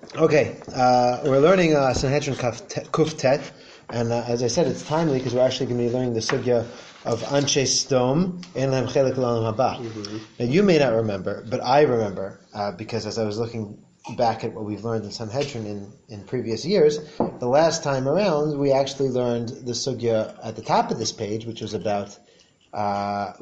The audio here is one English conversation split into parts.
Okay, we're learning Sanhedrin Kuf Tet, and as I said, it's timely because we're actually going to be learning the sugya of Anshe Sdom in Lehem Chelik L'Olam Haba. Now you may not remember, but I remember because as I was looking back at what we've learned in Sanhedrin in previous years, the last time around we actually learned the sugya at the top of this page, which was about the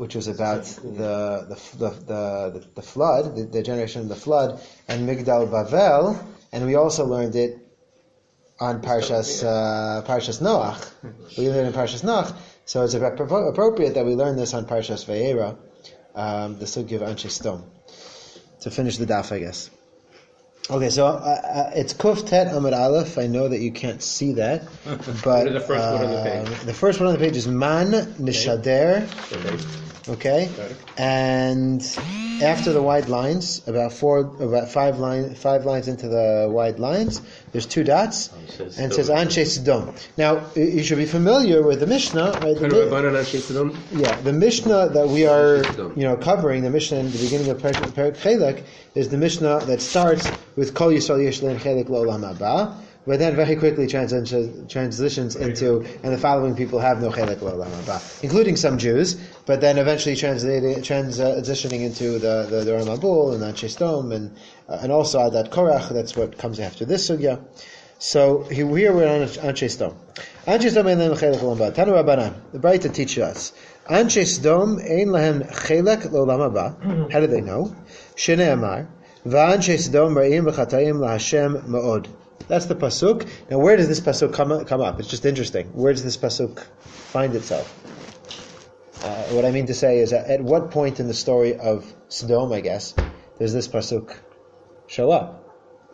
flood, the generation of the flood, and Migdal Bavel. And we also learned it on Parshas Noach. We learned in Parshas Noach, so it's appropriate that we learn this on Parshas Vayera, the sugya of Anshe Sdom, to finish the daf, I guess. Okay, so it's Kuf Tet Amud Aleph. I know that you can't see that, but the first one on the page? The first one on the page is Man Nishader. Okay, and after the wide lines, about five lines into the wide lines, there's two dots, and it says Anshe Sdom. Now you should be familiar with the Mishnah, right? The Mishnah that we are, covering, the Mishnah in the beginning of Perek Chelek is the Mishnah that starts with Kol Yisrael Yesh Lehem Chelik L'Olam Haba, but then very quickly transitions into, and the following people have no Chelik L'Olam Haba, including some Jews, but then eventually transitioning into the Ram Abul and Anshe Sdom and also Adat Korach. That's what comes after this sugya. So here we're on Anshe Sdom. Anshe Sdom ein lehem Chelik L'Olam Haba. Tanu Rabbanan, the Braita teaches us. Anshe Sdom ein lehem Chelik L'Olam Haba. How do they know? Shnei Amar v'Anshe Sdom ra'im v'chatayim laHashem ma'od. That's the pasuk. Now, where does this pasuk come up? It's just interesting. Where does this pasuk find itself? What I mean to say is, at what point in the story of Sodom, I guess, does this pasuk show up?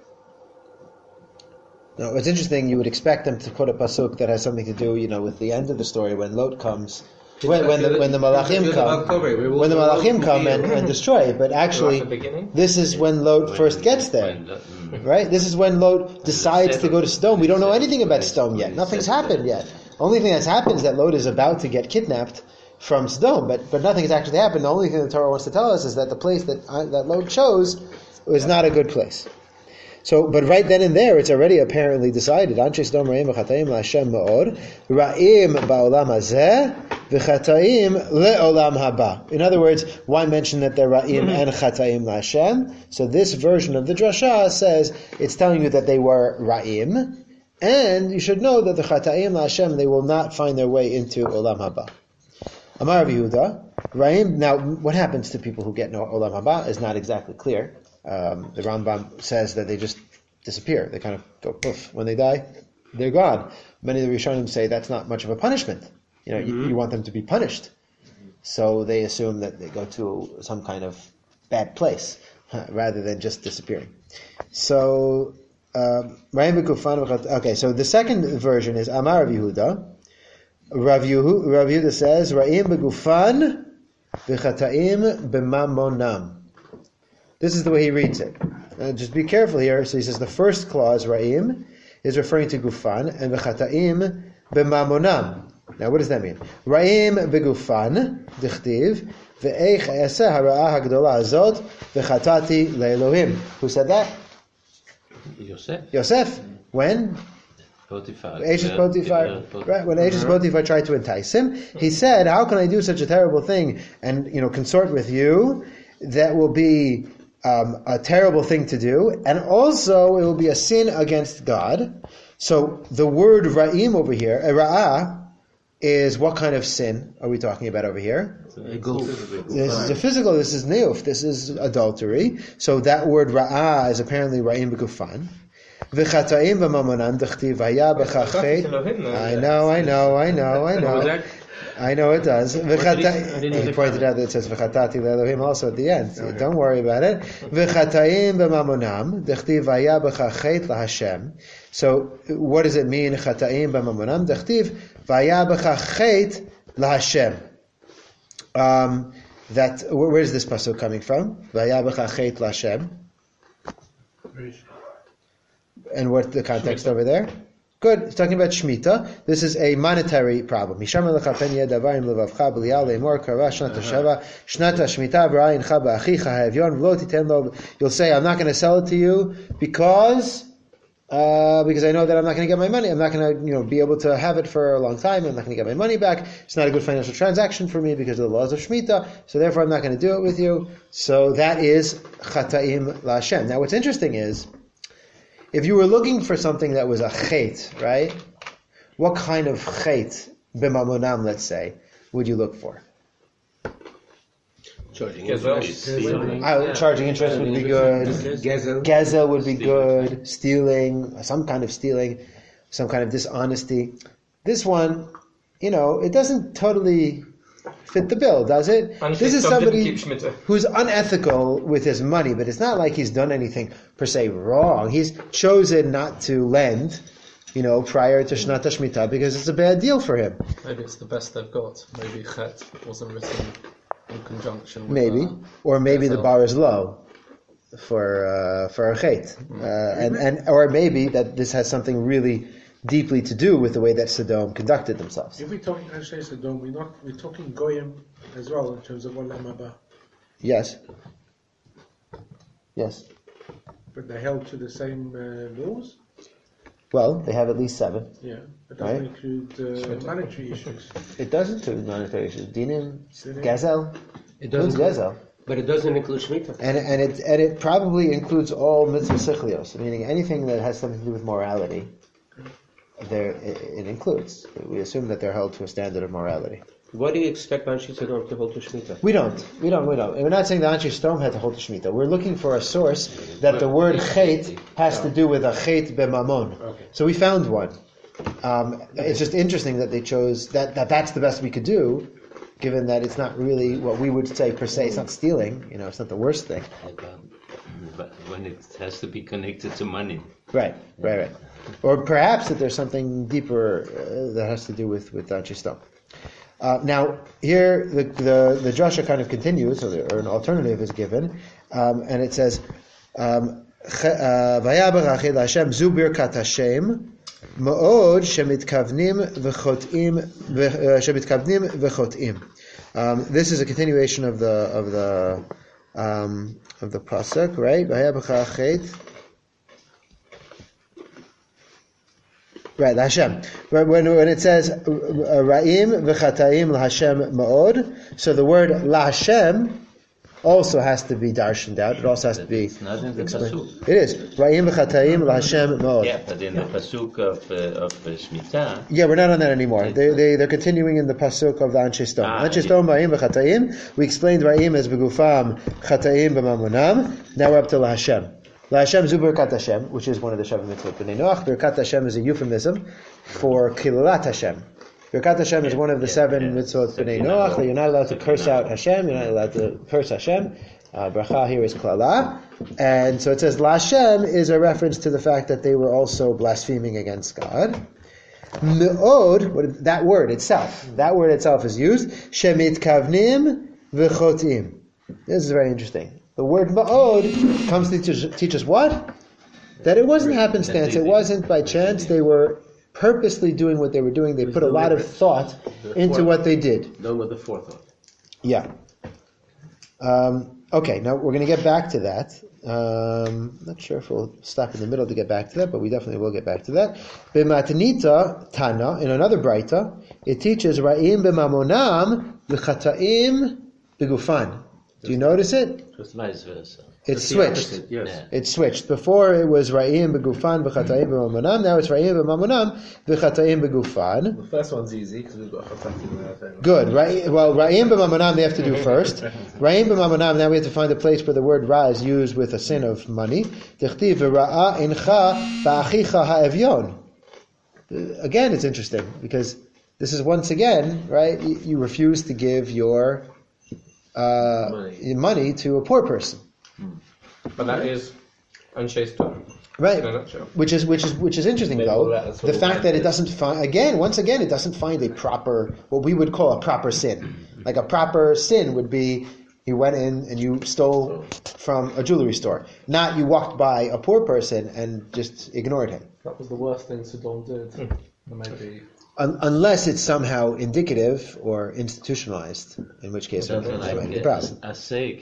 Now, it's interesting. You would expect them to put a pasuk that has something to do, with the end of the story when Lot comes. When the Malachim come and destroy, but actually this is when Lot first gets there, right? This is when Lot decides to go to Sodom. We don't know anything about Sodom yet. Nothing's happened yet. Only thing that's happened is that Lot is about to get kidnapped from Sodom, but nothing has actually happened. The only thing the Torah wants to tell us is that the place that Lot chose was not a good place. So, but right then and there, it's already apparently decided. Anshe Sdom ra'im v'chatayim laHashem ma'od, ra'im ba'olam hazeh, v'chatayim le'olam haba. In other words, why mention that they're ra'im and chatayim laHashem? So this version of the drasha says, it's telling you that they were ra'im, and you should know that the chatayim laHashem, they will not find their way into olam haba. Amar Rav Yehuda, ra'im, now what happens to people who get no olam haba is not exactly clear. The Rambam says that they just disappear. They kind of go poof. When they die, they're gone. Many of the Rishonim say that's not much of a punishment. You want them to be punished. So they assume that they go to some kind of bad place rather than just disappearing. So, okay, so the second version is Amar Rav Yehuda. Rav Yehuda says, Ra'im begufan v'chata'im b'mamonam. This is the way he reads it. Just be careful here. So he says the first clause, Ra'im, is referring to Gufan, and V'chata'im b'mamonam. Now what does that mean? Ra'im b'gufan, dichtiv, v'eich eseh hara'ah ha'gdola azot, v'chatati le'elohim. Who said that? Yosef. When? Potiphar. Right, when Ashes Potiphar tried to entice him, he said, how can I do such a terrible thing and, consort with you? That will be a terrible thing to do, and also it will be a sin against God. So the word ra'im over here, ra'ah, is what kind of sin are we talking about over here? This is a physical, this is neuf, this is adultery. So that word ra'ah is apparently ra'im b'gufan. V'chata'im b'mamonan d'chtiv haya b'chachet. I know. I know it does. He pointed out that it says v'chatati le'elohim also at the end. So don't worry about it. V'chatayim b'mamonam d'chtiv haya b'chachet laHashem. So what does it mean? Chatayim b'mamonam d'chtiv haya b'chachet laHashem. Where is this pasuk coming from? V'haya b'chachet laHashem. And what's the context over there? Good. It's talking about Shemitah. This is a monetary problem. You'll say, I'm not going to sell it to you because because I know that I'm not going to get my money. I'm not going to, be able to have it for a long time. I'm not going to get my money back. It's not a good financial transaction for me because of the laws of Shemitah. So therefore, I'm not going to do it with you. So that is Chata'im LaHashem. Now, what's interesting is, if you were looking for something that was a chet, right? What kind of chet, b'mamonam, let's say, would you look for? Charging interest. Charging interest would be good. Gezel would be good. Stealing, some kind of stealing, some kind of dishonesty. This one, it doesn't totally fit the bill, does it? This is somebody who's unethical with his money, but it's not like he's done anything per se wrong. He's chosen not to lend, prior to Shnat HaShmitah because it's a bad deal for him. Maybe it's the best they've got. Maybe Chet wasn't written in conjunction with maybe, or maybe the bar is low for a chet, or maybe that this has something really deeply to do with the way that Sodom conducted themselves. If we're talking Anshe Sodom, we're talking Goyim as well in terms of Olam Haba. Yes. But they held to the same laws? Well, they have at least 7. Yeah, but doesn't include monetary issues. It does include monetary issues. Dinim, Gezel. It doesn't include Gezel. But it doesn't include Shemitah. And it probably includes all mitzvah sichlios, meaning anything that has something to do with morality. It includes. We assume that they're held to a standard of morality. What do you expect Anshe Sodom to hold to Shemitah? We don't. We're not saying that Anshe Sodom had to hold to Shemitah. We're looking for a source that the word chet has to do with a chet b'mamon. Okay. So we found one. It's just interesting that they chose that's the best we could do, given that it's not really what we would say per se. It's not stealing. It's not the worst thing. But when it has to be connected to money. Right. Or perhaps that there's something deeper that has to do with Anshe Sodom. Now, here the drasha kind of continues, or an alternative is given, and it says, "Vayaber Achid Hashem zu birkat Hashem ma'od shemitkavnim v'chotim." This is a continuation of the pasuk, right? Vayaber Achid. Right, Hashem. When it says Ra'im v'chataim l'Hashem ma'od, so the word LaHashem also has to be darshaned out. It also has to be explained. It is Ra'im v'chataim l'Hashem ma'od. Yeah, but in the pasuk of Shemitah. Yeah, we're not on that anymore. They're continuing in the pasuk of the Anshe Sodom. Anshe Sodom Ra'im v'chataim. We explained Ra'im as begufam, chataim b'mamonam. Now we're up to LaHashem. LaHashem zu birkat Hashem, which is one of the Shavim mitzvot b'nei Noach. Birkat Hashem is a euphemism for kilat Hashem. Birkat Hashem is one of the 7 mitzvot b'nei Noach that you're not allowed to curse out Hashem. You're not allowed to curse Hashem. Bracha here is klala, and so it says LaHashem is a reference to the fact that they were also blaspheming against God. Me'od, that word itself is used. Shemit kavnim v'chotim. This is very interesting. The word ma'od comes to teach us what? That it wasn't happenstance. It wasn't by chance. They were purposely doing what they were doing. They put a lot of thought into what they did. Done with the forethought. Yeah. Okay, now we're going to get back to that. Not sure if we'll stop in the middle to get back to that, but we definitely will get back to that. B'matanita Tana, in another Braita, it teaches Ra'im b'mamonam v'chata'im b'gufan. Do you notice it? It's vice versa. It's switched. Yes. Yeah. It's switched. Before it was Ra'im b'gufan v'chata'im b'mamonam. Now it's Ra'im b'mamonam v'chata'im b'gufan. The first one's easy because we've got Chata'im. Good. Well, Ra'im b'mamonam they have to do first. Ra'im b'mamonam, now we have to find a place where the word Ra is used with a sin of money. Tichtiv v'ra'a incha ba'achicha ha'evyon. Again, it's interesting because this is once again, right? You refuse to give your money to a poor person. But that is Anshe Sodom. Right. In a nutshell. Which is interesting though. The fact that it doesn't find it doesn't find a proper, what we would call a proper sin. Like a proper sin would be you went in and you stole from a jewelry store. Not you walked by a poor person and just ignored him. That was the worst thing Sodom did. Maybe. Unless it's somehow indicative or institutionalized, in which case it might be a problem.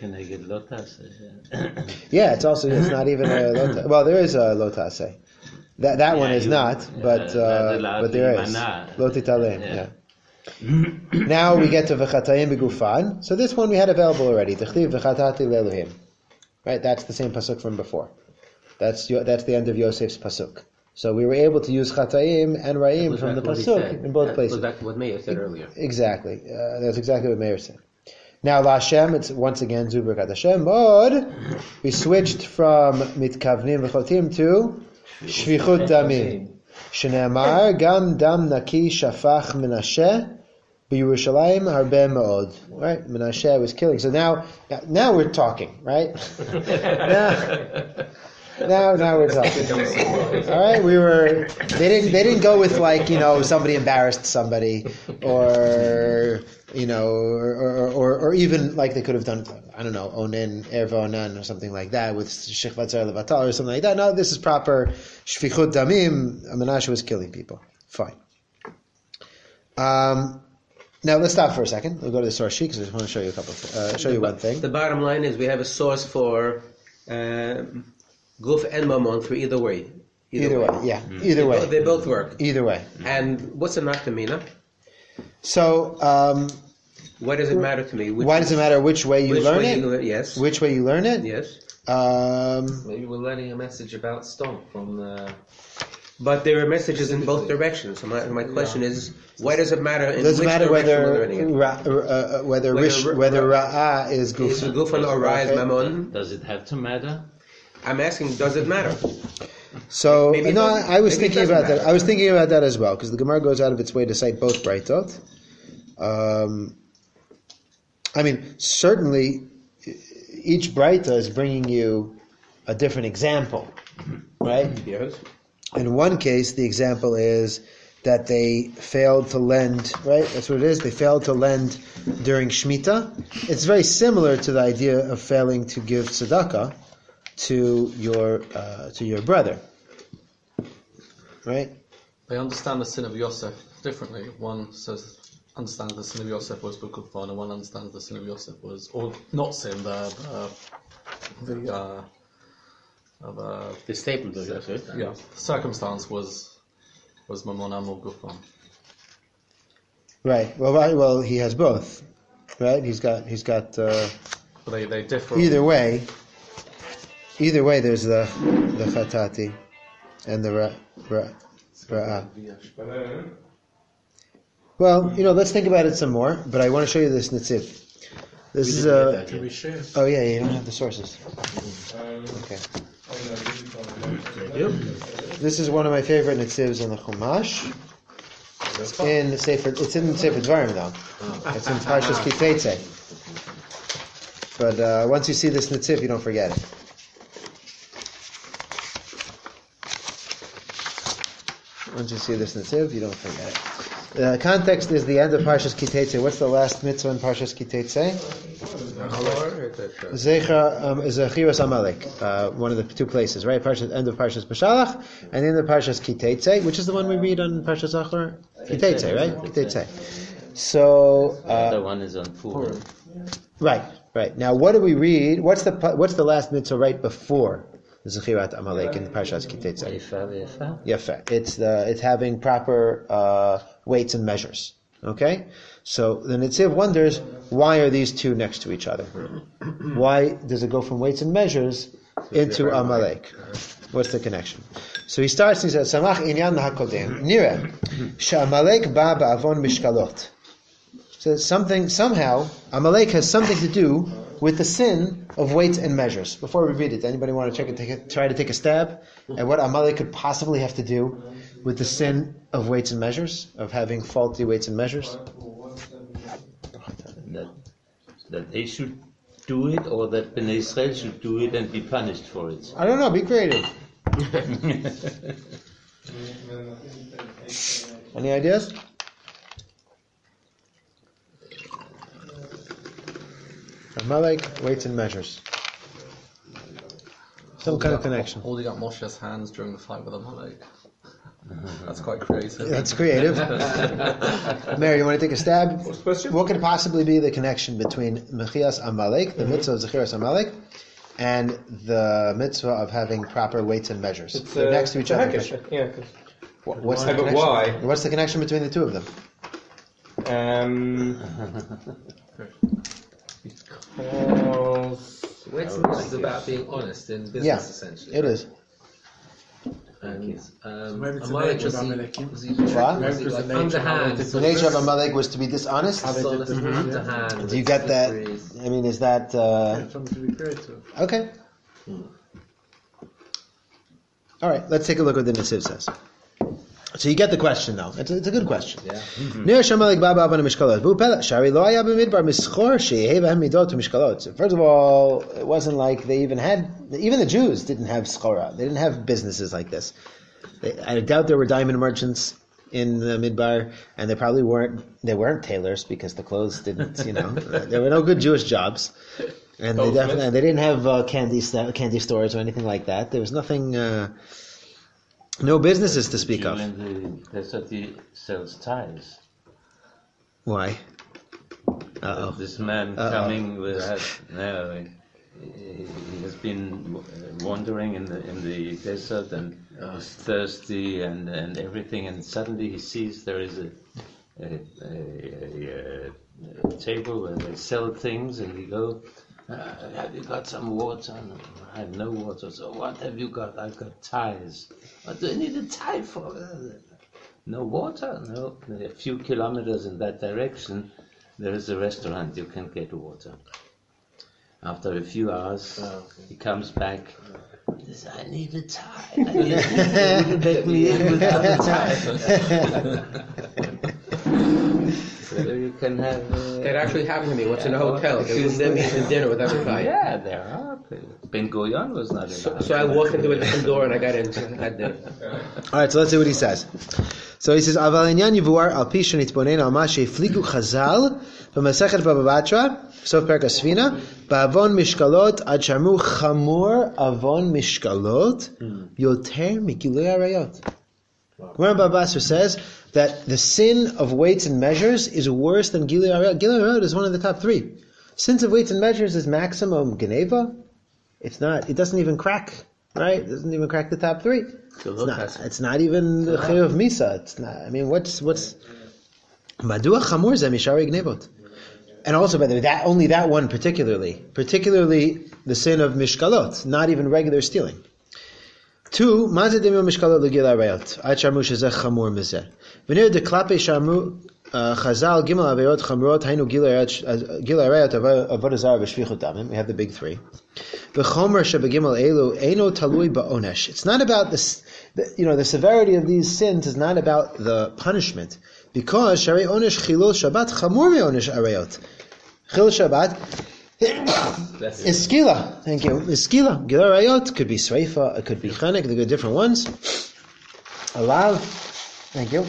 Yeah, it's not even a lota. Well, there is a lota asay. That one is not, but there is. Lo titaleim, yeah. Now we get to v'chatayim begufan. So this one we had available already. T'chliv v'chatati le'elohim. Right, that's the same pasuk from before. That's the end of Yosef's pasuk. So we were able to use chatayim and ra'im from the pasuk in both places. That's what Meir said earlier. Exactly. That's exactly what Meir said. Now LaHashem, it's once again Zu Birkat Hashem. But we switched from mitkavnim v'chotim to shvichut damim. Shneamar gam dam naki shafach Menashe b'Yerushalayim harbe me'od. Right, Menashe was killing. So now we're talking, right? Now we're talking. All right, They didn't go with somebody embarrassed somebody, or or even like they could have done, I don't know, onen erva onan or something like that with shechvat zar levatal or something like that. No, this is proper shfichut damim. Menashe was killing people. Fine. Now let's stop for a second. We'll go to the source sheet because I just want to show you one thing. The bottom line is we have a source for Guf and Mammon for either way. Either way, yeah. Either way. They both work. Either way. And what's the nafkamina? So, why does it matter to me? Why does it matter which way you learn it? Yes. Which way you learn it? Yes. Maybe we're learning a message about Stomp from the... But there are messages in both directions. So my question is, why does it matter? Does it matter whether Ra'ah is Gufan? Is Gufan or Ra'ah is Mammon? Does it have to matter? I'm asking, does it matter? So I was thinking about that. I was thinking about that as well because the Gemara goes out of its way to cite both Braitot. Certainly, each Braita is bringing you a different example, right? Yes. In one case, the example is that they failed to lend, right? That's what it is. They failed to lend during Shemitah. It's very similar to the idea of failing to give tzedakah to your brother, right? They understand the sin of Yosef differently. One says, understands the sin of Yosef was Bukufan, and one understands the sin of Yosef was, or not sin, the statement of Yosef. Yeah, the circumstance was Mammon or Gufan. Right. Well, he has both, right? He's got. But they differ. Either way, there's the chatati and the ra'ah. Well, let's think about it some more. But I want to show you this Netziv. This is a. Can we share? Oh yeah, you don't have the sources. Okay. This is one of my favorite Netzivs in the Chumash. It's in Sefer Dvarim though. It's in Parshas Ki Teitzei. But once you see this Netziv, you don't forget it. Once you see this Netziv, you don't forget it. The context is the end of Parshas Ki Teitzei. What's the last mitzvah in Parshas Ki Teitzei? Zechiras Amalek. One of the two places, right? End of Parshas Beshalach, and in the Parshas Ki Teitzei, which is the one we read on Parshas Zachor? Ki Teitzei, right? Ki Teitzei. So the other one is on Purim. Right. Now, what do we read? What's the last mitzvah right before Zechirat Amalek in Parshas Ki Teitzei? Yefa. It's having proper weights and measures. Okay? So the Netziv wonders, why are these two next to each other? Why does it go from weights and measures into Amalek? What's the connection? So he starts and he says, Samach inyan hakodem. Nireh, she'Amalek ba ba'avon mishkalot. So somehow, Amalek has something to do with the sin of weights and measures. Before we read it, anybody want to try to take a stab at what Amalek could possibly have to do with the sin of weights and measures, of having faulty weights and measures? That they should do it, or that Bnei Israel should do it and be punished for it. I don't know, be creative. Any ideas? Amalek, weights and measures. Some kind of connection. Holding up Moshe's hands during the fight with Amalek. That's quite creative. That's creative. Mary, you want to take a stab? What's the question? What could possibly be the connection between Mechias Amalek, the mitzvah of Zechiras Amalek, and the mitzvah of having proper weights and measures. They're next to each other. Yeah. What's the connection? Why? What's the connection between the two of them? Because Weights is about being honest in business, essentially. It is. And maybe it's Amalek the nature of was Amalekim. he What? was he like underhand? The nature of Amalek was to be dishonest. Dishonest, underhand. Do you get that? I mean, is that Something to be creative. okay? All right, let's take a look at what the Nesiv says. So you get the question now. It's a good question. Yeah. First of all, it wasn't like they even the Jews didn't have schora. They didn't have businesses like this. I doubt there were diamond merchants in the Midbar, and they probably weren't tailors because the clothes didn't, there were no good Jewish jobs. And they didn't have candy stores or anything like that. There was nothing, no businesses to speak of. That's what he sells ties. Why? This man coming he has been wandering in the desert and is thirsty and everything, and suddenly he sees there is a table where they sell things, and he goes, have you got some water? No, I have no water. So what have you got? I've got ties. What do I need a tie for? No water? No. A few kilometers in that direction, there is a restaurant. You can get water. After a few hours, he comes back. He says, I need a tie. I need a tie. Wouldn't let me in without a tie. So you can have... that actually happened to me once in a hotel. They wouldn't let me in dinner without a tie. Yeah, there are. Ben Gurion was not allowed. So I walked into a different door and I got in. Had dinner. All right, so let's see what he says. So he says, "Aval inyan yivuar al pi shenitbonen al ma sheifligu Chazal b'Masechet Baba Batra sof Perek Asfina ba'avon mishkalot ad sharmu chamor avon mishkalot yoter migilui arayot." Gemara Baba Basra says that the sin of weights and measures is worse than Gilui Arayot. Gilui Arayot is one of the top 3. Sins of weights and measures is maximum Geneva. It's not. It doesn't even crack. Right? It doesn't even crack the top 3. It's not even the Chayv of Misa. It's not. I mean, what's Madua Chamor Zeh Mishari Gnevot. And also, by the way, only that one particularly the sin of Mishkalot, not even regular stealing. 2, Mazeh Demio Mishkalot L'Gil Arayot. Ad Sharmu Shezeh Chamor Mizeh. V'nir de Klape Sharmu Chazal Gimel Avayot Chamorot Hainu Gil Arayot Avodah Zarah V'Shvichut Damim. We have the big 3. V'chomer Shebegimel Elu Eino Talui Ba'onesh. It's not about this. The severity of these sins is not about the punishment, because Shari Onesh Chilul Shabbat Chamor Me'onesh Arayot. Chil Shabbat is skila. Thank you. Is skila. Gil Arayot could be Sreifa, it could be Chanek. They're different ones. Alav. Thank you.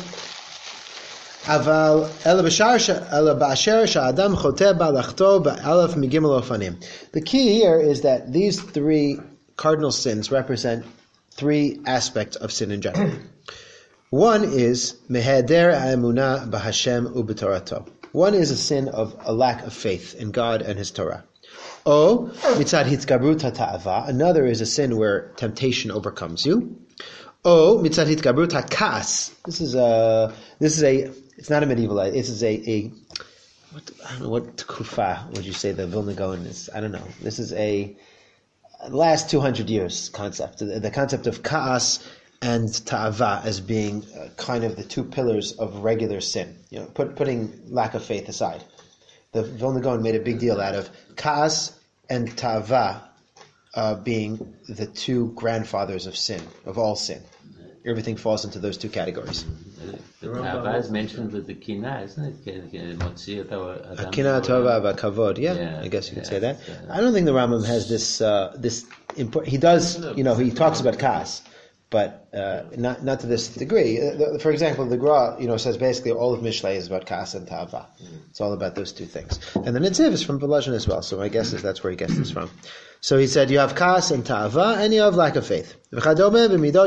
Aval ela ba'asher sha'adam choteh ba'lachto ba'alaf migimel ofanim. The key here is that these 3 cardinal sins represent 3 aspects of sin in general. One is meheder ha'emunah b'Hashem u'b'torato. One is a sin of a lack of faith in God and His Torah. O mitzad hitgabrut ha'ta'ava. Another is a sin where temptation overcomes you. O mitzad hitgabrut ha'kas. This is a. It's not a medieval. This is I don't know what kufa would you say the Vilna Gaon is. I don't know. This is a last 200 years concept. The concept of ka'as and ta'ava as being kind of the 2 pillars of regular sin. Putting lack of faith aside. The Vilna Gaon made a big deal out of ka'as and ta'ava being the 2 grandfathers of sin, of all sin. Everything falls into those 2 categories. The Ta'ava is mentioned with the Kina, isn't it? Kina, Tova, Kavod. Yeah, I guess you could say that. I don't think the Rambam has this important. He does, he talks about Kas, but not to this degree. For example, the Gra, says basically all of Mishlei is about Kas and Ta'ava. It's all about those 2 things. And the Netziv is from Volozhin as well. So my guess is that's where he gets this from. So he said, you have Kas and Ta'ava, and you have lack of faith. When you talk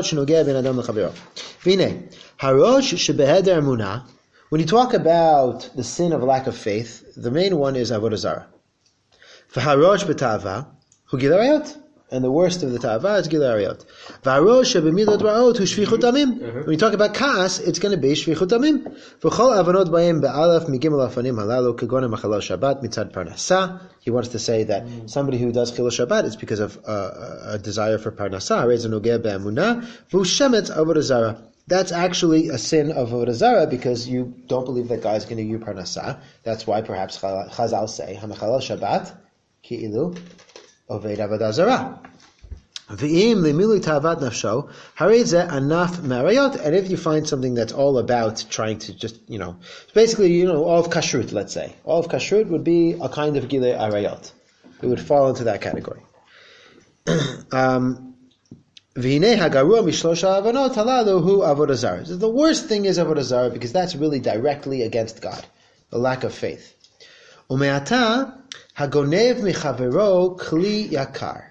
about the sin of lack of faith, the main one is Avodah Zarah. hu gilui arayot. And the worst of the ta'ava is gilui arayot. V'harosh shebemidot ra'ot hu shvichut damim. When you talk about kas, it's going to be shvichut damim. V'chol avanot b'ayim be'alaf migimel afanim halalu kegonim achalal Shabbat mitzad parnasa. He wants to say that somebody who does chilul Shabbat is because of a desire for parnasa. That's actually a sin of avodah zarah because you don't believe that God is going to give you parnasa. That's why perhaps Chazal say hamachalal Shabbat ki'ilu oved avodah zarah. V'im limilui ta'avat nafsho harei zeh anaf me'arayot. And if you find something that's all about trying to just, basically, all of kashrut, let's say. All of kashrut would be a kind of gilui arayot. It would fall into that category. V'hinei hagarua mishlosha avanot halalu hu avodah zarah. The worst thing is avodah zarah because that's really directly against God. The lack of faith. Ume'ata hagonev michavero kli yakar.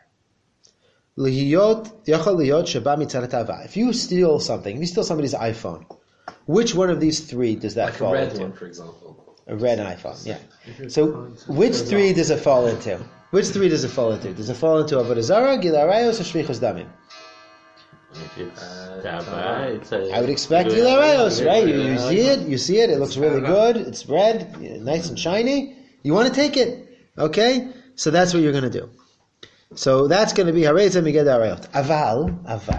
If you steal something, if you steal somebody's iPhone, which one of these three does that fall into? A red one, for example. A red iPhone, yeah. So, which three does it fall into? Which three does it fall into? Does it fall into avodah zarah, gilui arayos, or shvichus damim? I would expect gilui arayos, right? You see it. It looks really good. It's red, nice and shiny. You want to take it, okay? So that's what you're going to do. So that's going to be harei miged arayot. Aval,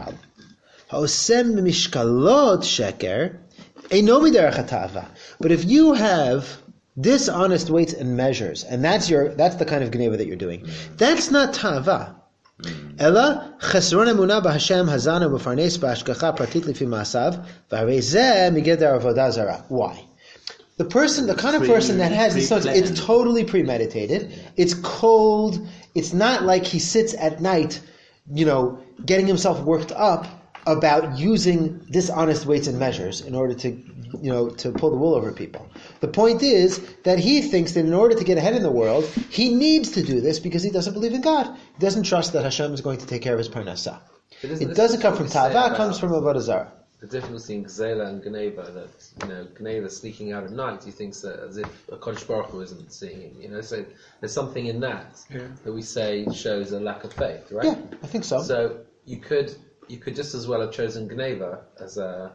haosem mishkalot sheker, eino miderech hata'ava. But if you have dishonest weights and measures, and that's the kind of gneva that you're doing, that's not ta'ava. Ela chesron emunah b'Hashem hazana u'farnes b'ashgacha pratit lifi ma'asav v'harei zeh miged avodah zarah. Why? The kind of person that has this, it's totally premeditated. It's cold. It's not like he sits at night, getting himself worked up about using dishonest weights and measures in order to pull the wool over people. The point is that he thinks that in order to get ahead in the world, he needs to do this because he doesn't believe in God. He doesn't trust that Hashem is going to take care of his parnasah. It doesn't come from ta'ava, it comes from avodah zarah. The difference between Gzela and Geneva, that Geneva sneaking out at night, he thinks that as if a Kodesh Baruch Hu isn't seeing him. So there's something in that that we say shows a lack of faith, right? Yeah, I think so. So you could just as well have chosen Geneva as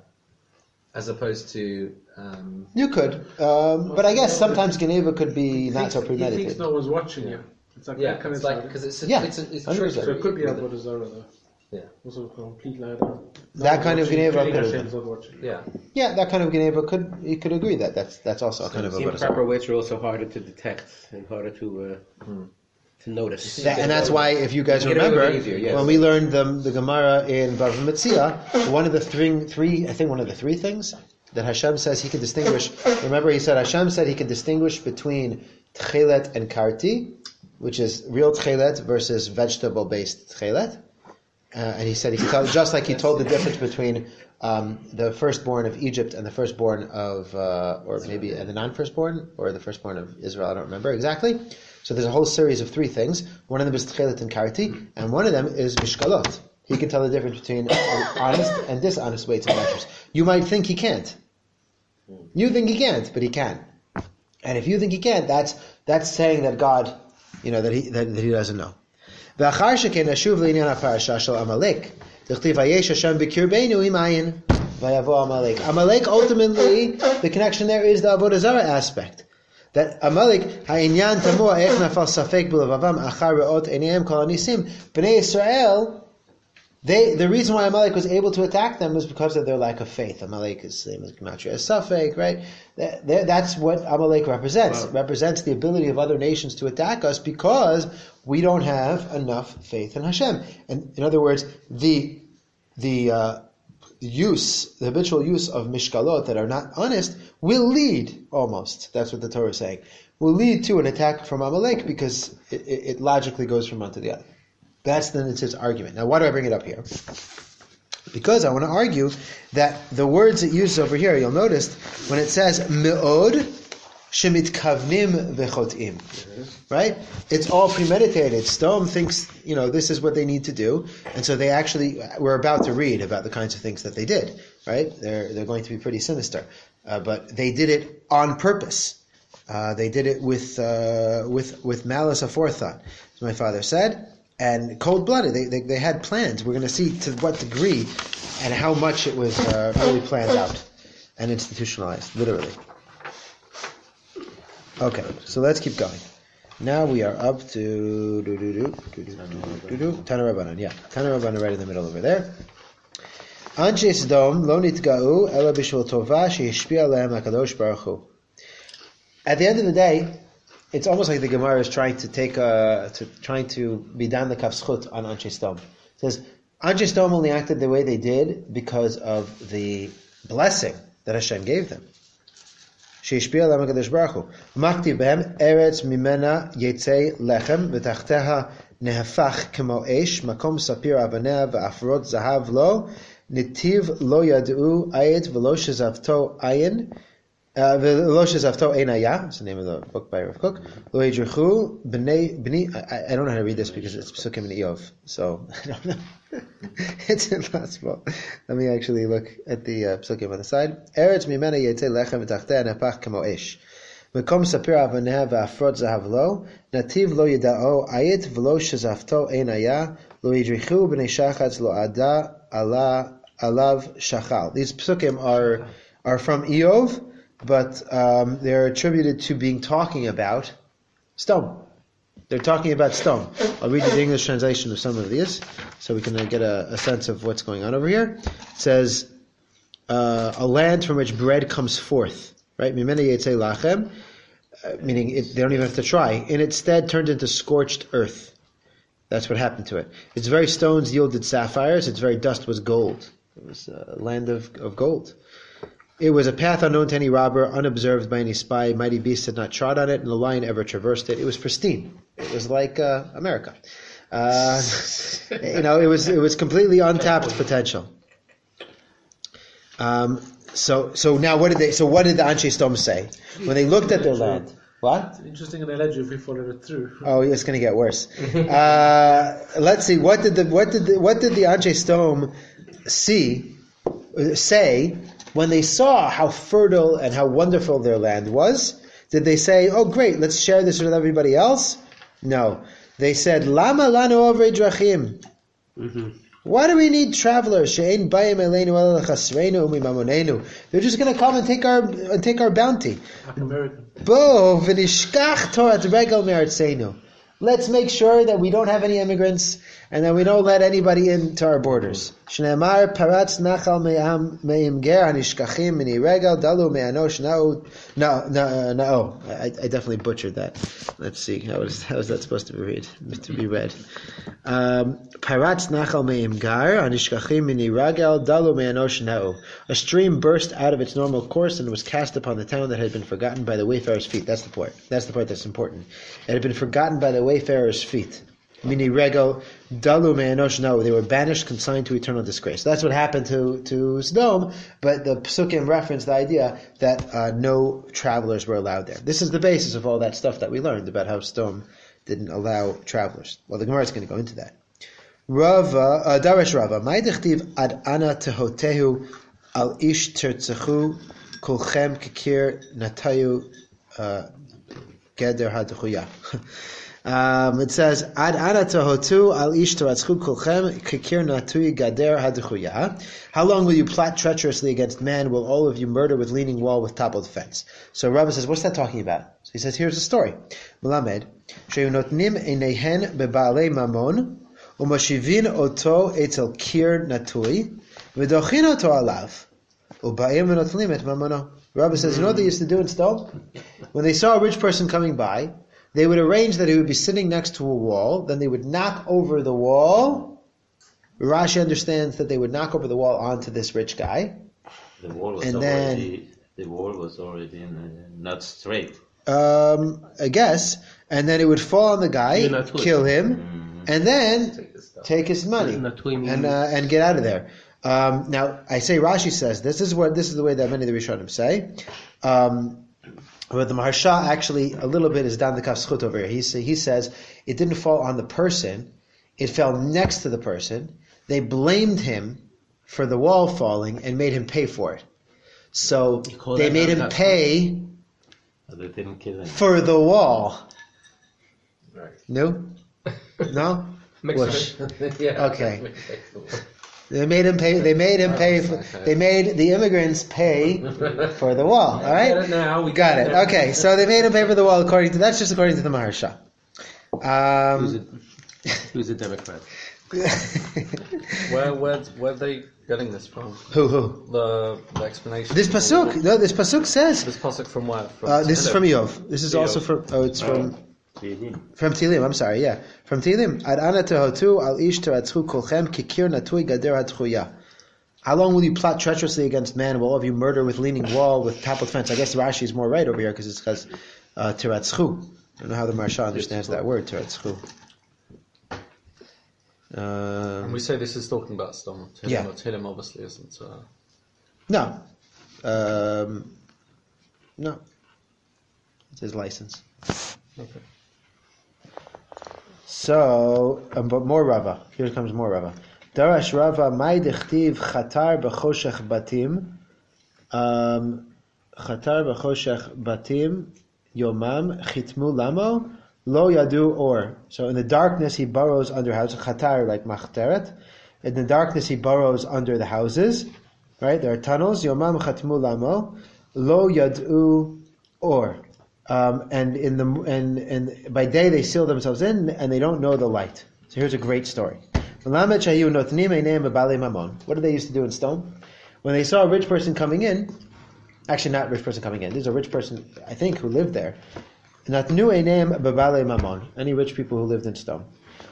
opposed to. You could, but I guess sometimes Geneva could be not so premeditated. He thinks no one's watching you. It's like that kind of because it's tricky. So it could be avodah zarah though. Yeah. Also complete lie. That kind of Geneva could. Yeah, that kind of Geneva could. You could agree that's also a kind of avodah zarah. Improper weights are also harder to detect and harder to notice. And that's why, if you guys remember, when we learned the Gemara in Bava Metzia, one of the three things that Hashem says he can distinguish. Remember, Hashem said he can distinguish between tchelet and karti, which is real tchelet versus vegetable-based tchelet. And he said he can tell, just like he told the difference between the firstborn of Egypt and the firstborn of, or maybe the non-firstborn, or the firstborn of Israel, I don't remember exactly. So there's a whole series of three things. One of them is tchelet and karti, and one of them is mishkalot. He can tell the difference between honest and dishonest weights and measures. You might think he can't. You think he can't, but he can. And if you think he can't, that's saying that God, that he doesn't know. V'achar sheken nashuv l'inyan ha'parasha shel Amalek. D'chtiv hayesh Hashem b'kirbeinu im ayin v'yavo Amalek. Amalek, ultimately, the connection there is the avodah zarah aspect. That Amalek ha'inyan tamua ech nafal safek b'levavam achar re'ot einayim kol hanisim. Bnei Yisrael, the reason why Amalek was able to attack them was because of their lack of faith. Amalek is the same as Gematria as Safek, right? That's what Amalek represents. Wow. It represents the ability of other nations to attack us because we don't have enough faith in Hashem. And in other words, the habitual use of mishkalot that are not honest will lead, almost, that's what the Torah is saying, will lead to an attack from Amalek because it logically goes from one to the other. That's the Nitzit's argument. Now, why do I bring it up here? Because I want to argue that the words it uses over here, you'll notice, when it says, me'od shemitkavnim v'chotim, right? It's all premeditated. Stom thinks, this is what they need to do, and so they actually, we're about to read about the kinds of things that they did, right? They're going to be pretty sinister. But they did it on purpose. They did it with malice aforethought. As my father said, and cold-blooded. They had plans. We're going to see to what degree and how much it was really planned out and institutionalized, literally. Okay, so let's keep going. Now we are up to Tana Rabbanan. Yeah, Tana Rabbanan right in the middle over there. Anshe Sodom lo nitga'u ela b'shvil tova shehishpia lehem hakadosh baruch hu. At the end of the day, it's almost like the Gemara is trying to trying to be down the kafschut on Anshe Sodom. It says Anshe Sodom only acted the way they did because of the blessing that Hashem gave them. Shehishpia lehem hakadosh baruch hu. Maktiv behem eretz mimena yetzei lechem v'tachteha nehafach kemo esh makom sapir avanea v'afrot zahav lo Nitiv lo yadu ayet v'lo shezavto ayin v'lo shezavto ein ayah. It's the name of the book by Rav Kook. Lo yidrichu b'nei. I don't know how to read this because it's Pesukim in Eov, so I don't know. It's impossible. Let me actually look at the Pesukim on the side. Eretz mimena yetzei lechem v'tachteh nepach kamo ish. Mekom sapir avaneh v'afrot zahav lo. Nativ lo yadao ayet v'lo shezavto ein ayah. Lo yidrichu b'nei shachatz lo ada. Alav Shachal. These psukim are from Eov, but they're attributed to being talking about stone. They're talking about stone. I'll read you the English translation of some of these, so we can get a sense of what's going on over here. It says, a land from which bread comes forth, right? Mimene yetzei lachem, meaning they don't even have to try. In its stead, turned into scorched earth. That's what happened to it. Its very stones yielded sapphires. Its very dust was gold. It was a land of gold. It was a path unknown to any robber, unobserved by any spy. Mighty beasts had not trod on it, and the lion ever traversed it. It was pristine. It was like America. It was completely untapped potential. So now what did the Anshe Sodom say when they looked at their land? What? It's an interesting analogy if we follow it through. Oh, it's going to get worse. Let's see. What did the Anshe Sodom say when they saw how fertile and how wonderful their land was? Did they say, "Oh, great, let's share this with everybody else"? No. They said, "Lama lanu ovrei drachim." Why do we need travelers? They're just going to come and take our bounty. Bo v'nishkach torat regel me'artzeinu. Let's make sure that we don't have any immigrants and that we don't let anybody into our borders. Shneimar paratz nachal me'imger hanishkachim mini regel dalu me'anosh na'o. I definitely butchered that. Let's see. How is that supposed to be read? Paratz nachal me'imgar hanishkachim mini regel dalu me'anosh na'o. A stream burst out of its normal course and was cast upon the town that had been forgotten by the wayfarer's feet. That's the part. That's the part that's important. It had been forgotten by the wayfarer's feet. Mini regel dalu me'anosh na'o. They were banished, consigned to eternal disgrace. That's what happened to Sodom, but the Pesukim referenced the idea that no travelers were allowed there. This is the basis of all that stuff that we learned about how Sodom didn't allow travelers. Well, the Gemara is going to go into that. Darash Rava, Mai dichtiv ad ana tehotehu al ish tertzechu kulchem kikir natayu geder haduchuya. It says ad ana tehotu al ish tertzechu kulchem kikir natayu geder haduchuya. How long will you plot treacherously against man? Will all of you murder with leaning wall with toppled fence? So Rava says, what's that talking about? So he says, here's the story. Melamed sheyunotnim einehen bebaalei mamon. Umashivin oto etel kir natui, v'dochin oto alav, u'ba'im v'notlim et mamono. Rabbi says, you know what they used to do in Sodom? When they saw a rich person coming by, they would arrange that he would be sitting next to a wall, then they would knock over the wall. Rashi understands that they would knock over the wall onto this rich guy. The wall was already not straight. I guess. And then it would fall on the guy, kill him, and then take his money and get out of there. Now, I say Rashi says this is the way that many of the Rishonim say. But the Maharsha actually a little bit is down the kafschut over here. He says it didn't fall on the person; it fell next to the person. They blamed him for the wall falling and made him pay for it. So they made him pay. They didn't kill him for the wall. Right. No. Whoosh. Yeah. Okay. They made him pay. They made the immigrants pay for the wall. All right. Get it now. We Got it. Okay. So they made him pay for the wall that's just according to the Maharsha. Who's a Democrat? Where are they getting this from? Who? The explanation. This pasuk. No, this pasuk says. This pasuk from where? From This is from Eov. This is also from. Oh, it's from. From Tilim, I'm sorry, yeah. From Tilim. Ad ana tehotu al ish teratzchu kolchem kikir natui gader hatchuya. How long will you plot treacherously against man? Will all of you murder with leaning wall, with toppled fence? I guess Rashi is more right over here because it says teratzchu. I don't know how the Maharsha understands that word, teratzchu. And we say this is talking about Sdom. Tilim, Yeah. Tilim obviously isn't. No. No. It's his license. Okay. So, but more Rava. Here comes more Rava. Darash Rava, Mai dechtiv chatar b'choshech batim. Chatar b'choshech batim yomam chitmu lamo lo yadu or. So in the darkness he burrows under houses. Chatar like machteret. In the darkness he burrows under the houses. Right? There are tunnels. Yomam chitmu lamo lo yadu or. And by day they seal themselves in and they don't know the light. So here's a great story. What did they used to do in Stone? When they saw a rich person coming in, actually not a rich person coming in, there's a rich person, I think, who lived there. Any rich people who lived in Stone.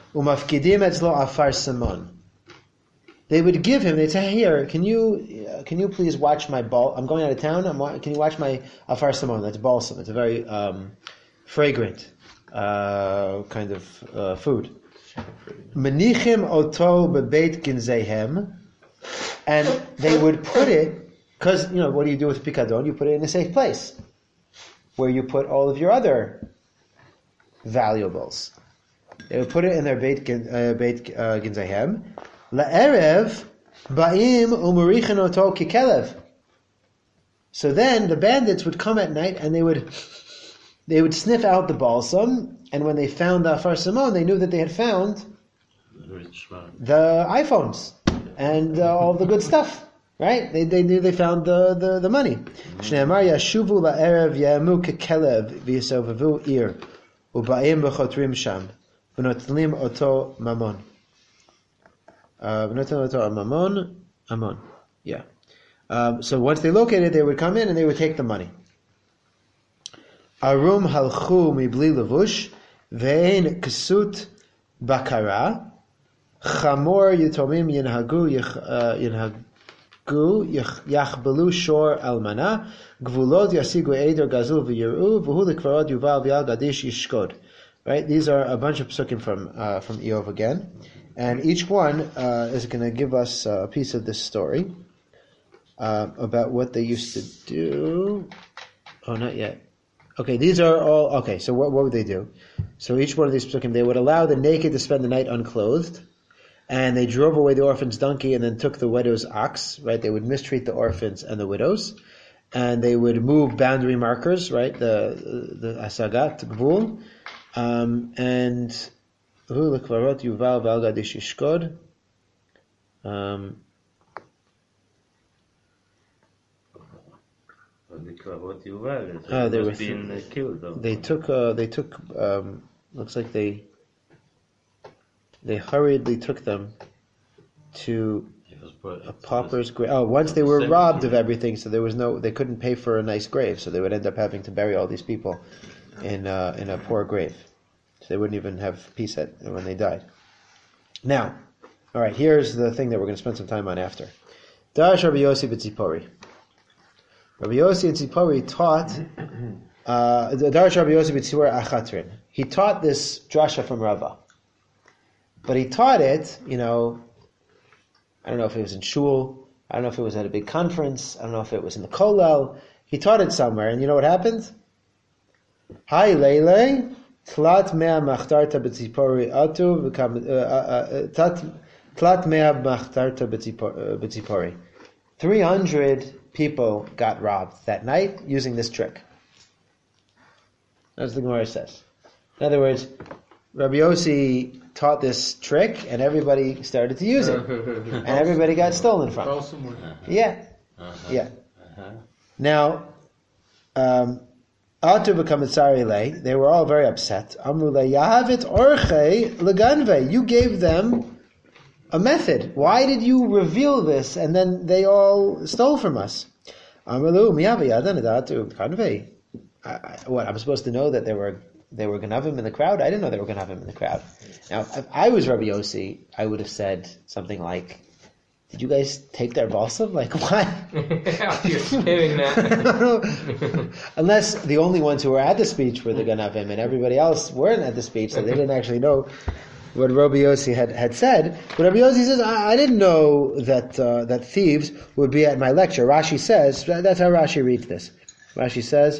They would give him, they'd say, here, can you please watch my ball? I'm going out of town, can you watch my afar samon? That's balsam. It's a very fragrant kind of food. Manichim oto bebeit ginzehem, and they would put it, because, what do you do with pikadon? You put it in a safe place, where you put all of your other valuables. They would put it in their beit ginzehem. La'erev ba'im u'murichin oto kikelev. So then the bandits would come at night and they would sniff out the balsam, and when they found the Afar Simon, they knew that they had found the iPhones and all the good stuff. Right? They knew they found the money. Shneimar yashuvu la'erev yamu kikelev v'yisovavu ir u'ba'im b'chotrim sham v'notlim oto mamon. Amon. Yeah. So once they located, they would come in and they would take the money. Arum halchu mibli levush ve'en kesut bakara chamor yitomim yenhagu yachbelu shor almana gvulot yasigu eder gazul v'yiru v'hu lekvarot yuval v'al gadish yishkod. Right? These are a bunch of psukim from Eov again. And each one is going to give us a piece of this story about what they used to do. Oh, not yet. Okay, these are all... Okay, so what would they do? So each one of these psukim, they would allow the naked to spend the night unclothed, and they drove away the orphan's donkey and then took the widow's ox, right? They would mistreat the orphans and the widows, and they would move boundary markers, right? The asagat, gvul, and... They took the looks like they hurriedly took them to a pauper's grave. Oh, once they were robbed of everything, so they couldn't pay for a nice grave, so they would end up having to bury all these people in a poor grave. So they wouldn't even have peace when they died. Now, all right, here's the thing that we're going to spend some time on after. Darash Rabbi Yossi b'Tzipori. Rabbi Yossi and Tzipori taught, Darash Rabbi Yossi b'Tzipori achatrin. He taught this drasha from Rava. But he taught it, I don't know if it was in shul, I don't know if it was at a big conference, I don't know if it was in the kollel. He taught it somewhere, and you know what happened? Hi, Leile. Tlat mea machtarta b'tzipori atu tlat mea machtarta b'tzipori. 300 people got robbed that night using this trick. That's what the Gemara says. In other words, Rabbi Yossi taught this trick, and everybody started to use it, and everybody got stolen from. Yeah, yeah. Now, they were all very upset. You gave them a method. Why did you reveal this, and then they all stole from us? What, I'm supposed to know that there were Ganavim in the crowd? I didn't know there were Ganavim in the crowd. Now, if I was Rabbi Yossi, I would have said something like, did you guys take their balsam? Like, what? You're hearing that. Unless the only ones who were at the speech were the Ganavim, and everybody else weren't at the speech, so they didn't actually know what Rabbi Yossi had said. But Rabbi Yossi says, I didn't know that thieves would be at my lecture. Rashi says, that's how Rashi reads this. Rashi says,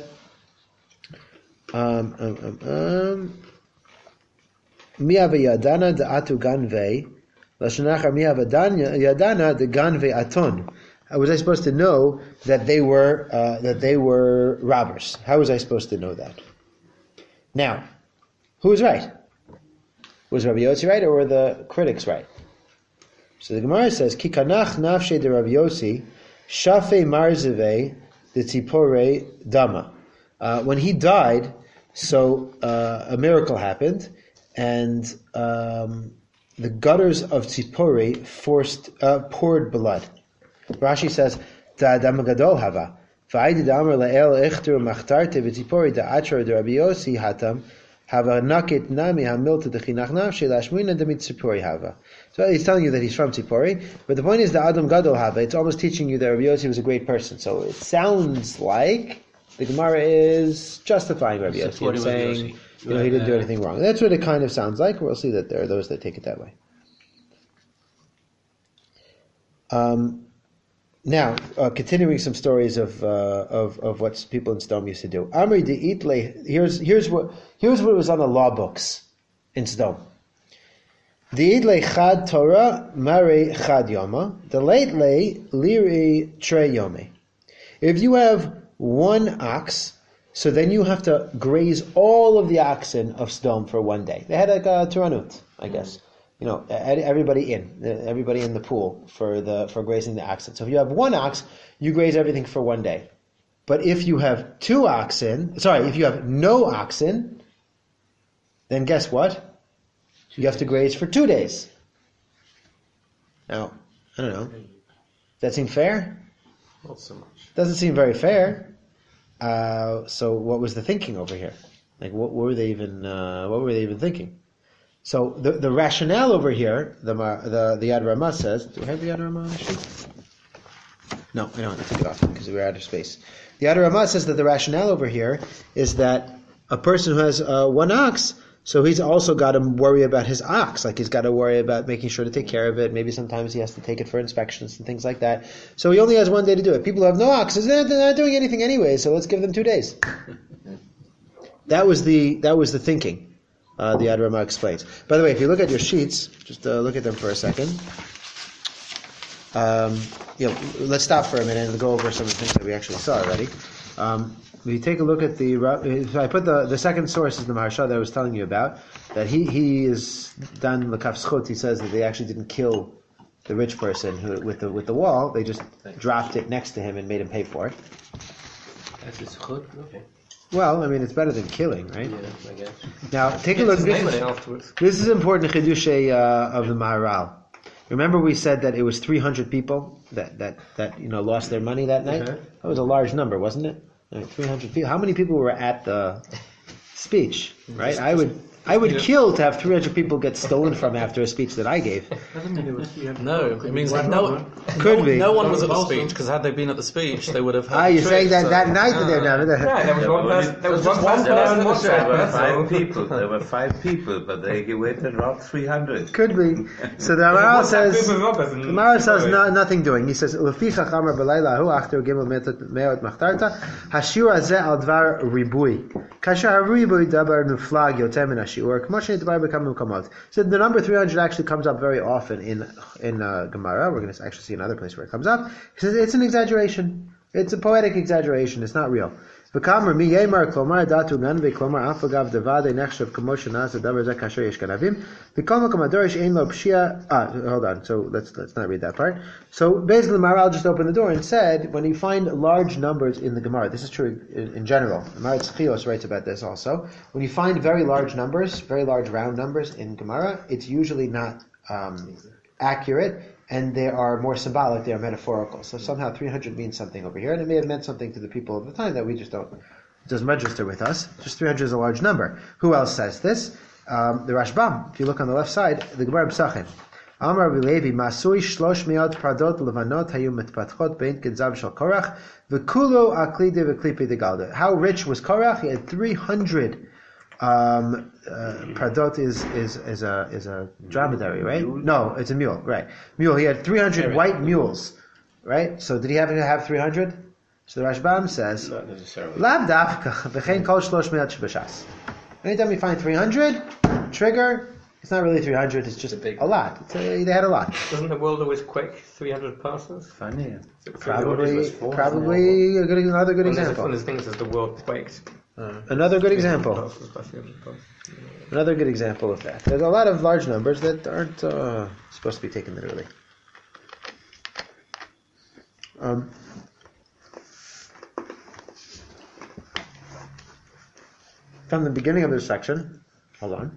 Mi'ava yadana da'atu ganvei, Lashonachar mi'ava yadana de ganvei aton. How was I supposed to know that they were robbers? How was I supposed to know that? Now, who was right? Was Rabbi Yossi right, or were the critics right? So the Gemara says, Kikanach nafshe de Rabbi Yossi, shafe marzeve de tzipore dama. When he died, so a miracle happened, and the gutters of Tzipori poured blood. Rashi says, "Da'adam gadol hava." V'aydi da'amar la'el ichter machtarte v'Tzipori da'achar de Rabbi Yossi hatam hava nakit nami hamilta dechinach nafshi lashmina demit Tzipori hava. So he's telling you that he's from Tzipori, but the point is that Adam gadol hava. It's almost teaching you that Rabbi Yossi was a great person. So it sounds like the Gemara is justifying Rabbi Yossi and saying, he didn't do anything wrong. That's what it kind of sounds like. We'll see that there are those that take it that way. Now, continuing some stories of what people in Sdom used to do. Amri de Itle. Here's what was on the law books in Sdom. De Itle Chad Torah Mare Chad Yoma. The late lay Liri Tre Yome. If you have one ox, so then you have to graze all of the oxen of Sdom for one day. They had like a Turanut, I guess. Everybody in the pool for grazing the oxen. So if you have one ox, you graze everything for one day. But if you have if you have no oxen, then guess what? You have to graze for 2 days. Now, I don't know. Does that seem fair? Not so much. Doesn't seem very fair. So what was the thinking over here? Like, what were they even thinking? So the rationale over here, the Yad Ramah says. Do I have the Yad Ramah sheet? No, I don't. I took it off because we were out of space. The Yad Ramah says that the rationale over here is that a person who has one ox, so he's also got to worry about his ox. Like, he's got to worry about making sure to take care of it. Maybe sometimes he has to take it for inspections and things like that. So he only has one day to do it. People who have no oxes, they're not doing anything anyway, so let's give them 2 days. That was the thinking. The Yad Ramah explains. By the way, if you look at your sheets, just look at them for a second. Let's stop for a minute and go over some of the things that we actually saw already. If you take a look at I put the second source is the Maharsha that I was telling you about, that he is Dan L'Kaf Schut. He says that they actually didn't kill the rich person with the wall. They just dropped it next to him and made him pay for it. That's his Schut? Okay. Well, I mean, it's better than killing, right? Yeah, I guess. Now, take a look. This is important chidushay of the Maharal. Remember, we said that it was 300 people that lost their money that night. That was a large number, wasn't it? 300 people. How many people were at the speech? Right? I would kill to have 300 people get stolen from after a speech that I gave. No, it means no one was at the speech, because had they been at the speech, they would have heard. You're saying that night that they're not. There was one person on WhatsApp. There were 5 people, but they went and robbed 300. Could be. So the Maharal says nothing doing. He says, "Lefichach amar b'layla hu achter gimel meot machtarta hashir hazeh al dvar ribui kasher haribui dabar nuflag yotem min hashir k'moshe dvar bekam mukamot." So the number 300 actually comes up very often in Gemara. We're going to actually see another place where it comes up. He says it's an exaggeration. It's a poetic exaggeration. It's not real. V'kamer mi yemar klomar datu ganve klomar afagav devade nechshav k'moshe nasa davar zeh kasher yesh ganavim. V'kol makom adorish ein lo pshia. Hold on. So let's not read that part. So basically, Maharal just opened the door and said, when you find large numbers in the Gemara, this is true in general. Maharal Tzchios writes about this also. When you find very large numbers, very large round numbers in Gemara, it's usually not accurate, and they are more symbolic, they are metaphorical. So somehow 300 means something over here, and it may have meant something to the people of the time that we just don't, it doesn't register with us. Just 300 is a large number. Who else says this? The Rashbam. If you look on the left side, the Gemara Pesachim. Amar Vilevi, Masui 300 pradot levanot hayu mitpatchot bein kedzav shel Korach, v'kulo aklide v'klipi degalde. How rich was Korach? He had 300 pradot is a dromedary, right? No, it's a mule, right? Mule. He had 300 white mules, right? So did he have to have 300? So the Rashbam says, not necessarily. Lav dafka v'chein kol 300 shebashas. Anytime you find 300, trigger. It's not really 300. It's just a lot. They had a lot. Doesn't the world always quake 300 passes? Funny. Probably another good example. One of the things is the world quaked. Another good example. Another good example of that. There's a lot of large numbers that aren't supposed to be taken literally. From the beginning of this section, hold on.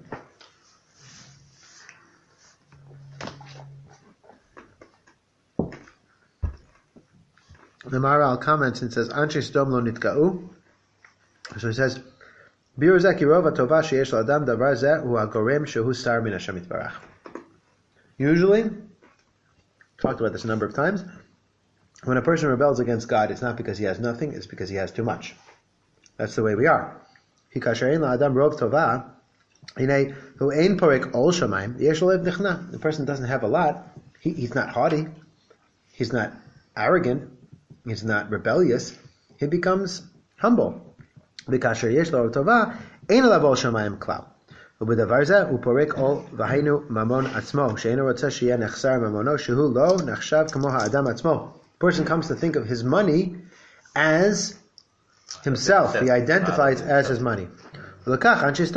The Maharal comments and says, Anshe Sodom lo nitka'u. So he says, Biur zeh ki rov hatovah sheyesh l'adam davar zeh hu hagorem shehu sar min Hashem yitbarach. Usually, talked about this a number of times, when a person rebels against God, it's not because he has nothing, it's because he has too much. That's the way we are. Hi kasher ein la'adam rov tovah, hinei hu ein porek ol shamayim, yesh lo lev nichna. The person doesn't have a lot, he's not haughty, he's not arrogant, he's not rebellious, he becomes humble. Because yesh lo tova, ein alav ol shamayim klal. U'b'davar zeh u'porek ol v'hainu mamon atzmo, she'eino rotzeh sheyeh nechsar mamono, shehu lo nechshav kamo ha'adam atzmo. Person comes to think of his money as himself. He identifies as his money. That's why they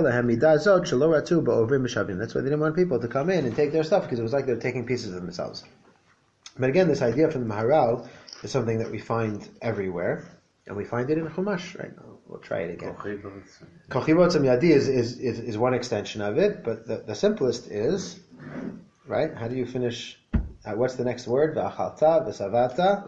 didn't want people to come in and take their stuff, because it was like they were taking pieces of themselves. But again, this idea from the Maharal is something that we find everywhere, and we find it in Chumash right now. We'll try it again. Kochivot Yadi is one extension of it, but the simplest is, right? How do you finish? What's the next word? V'achalta, v'savata.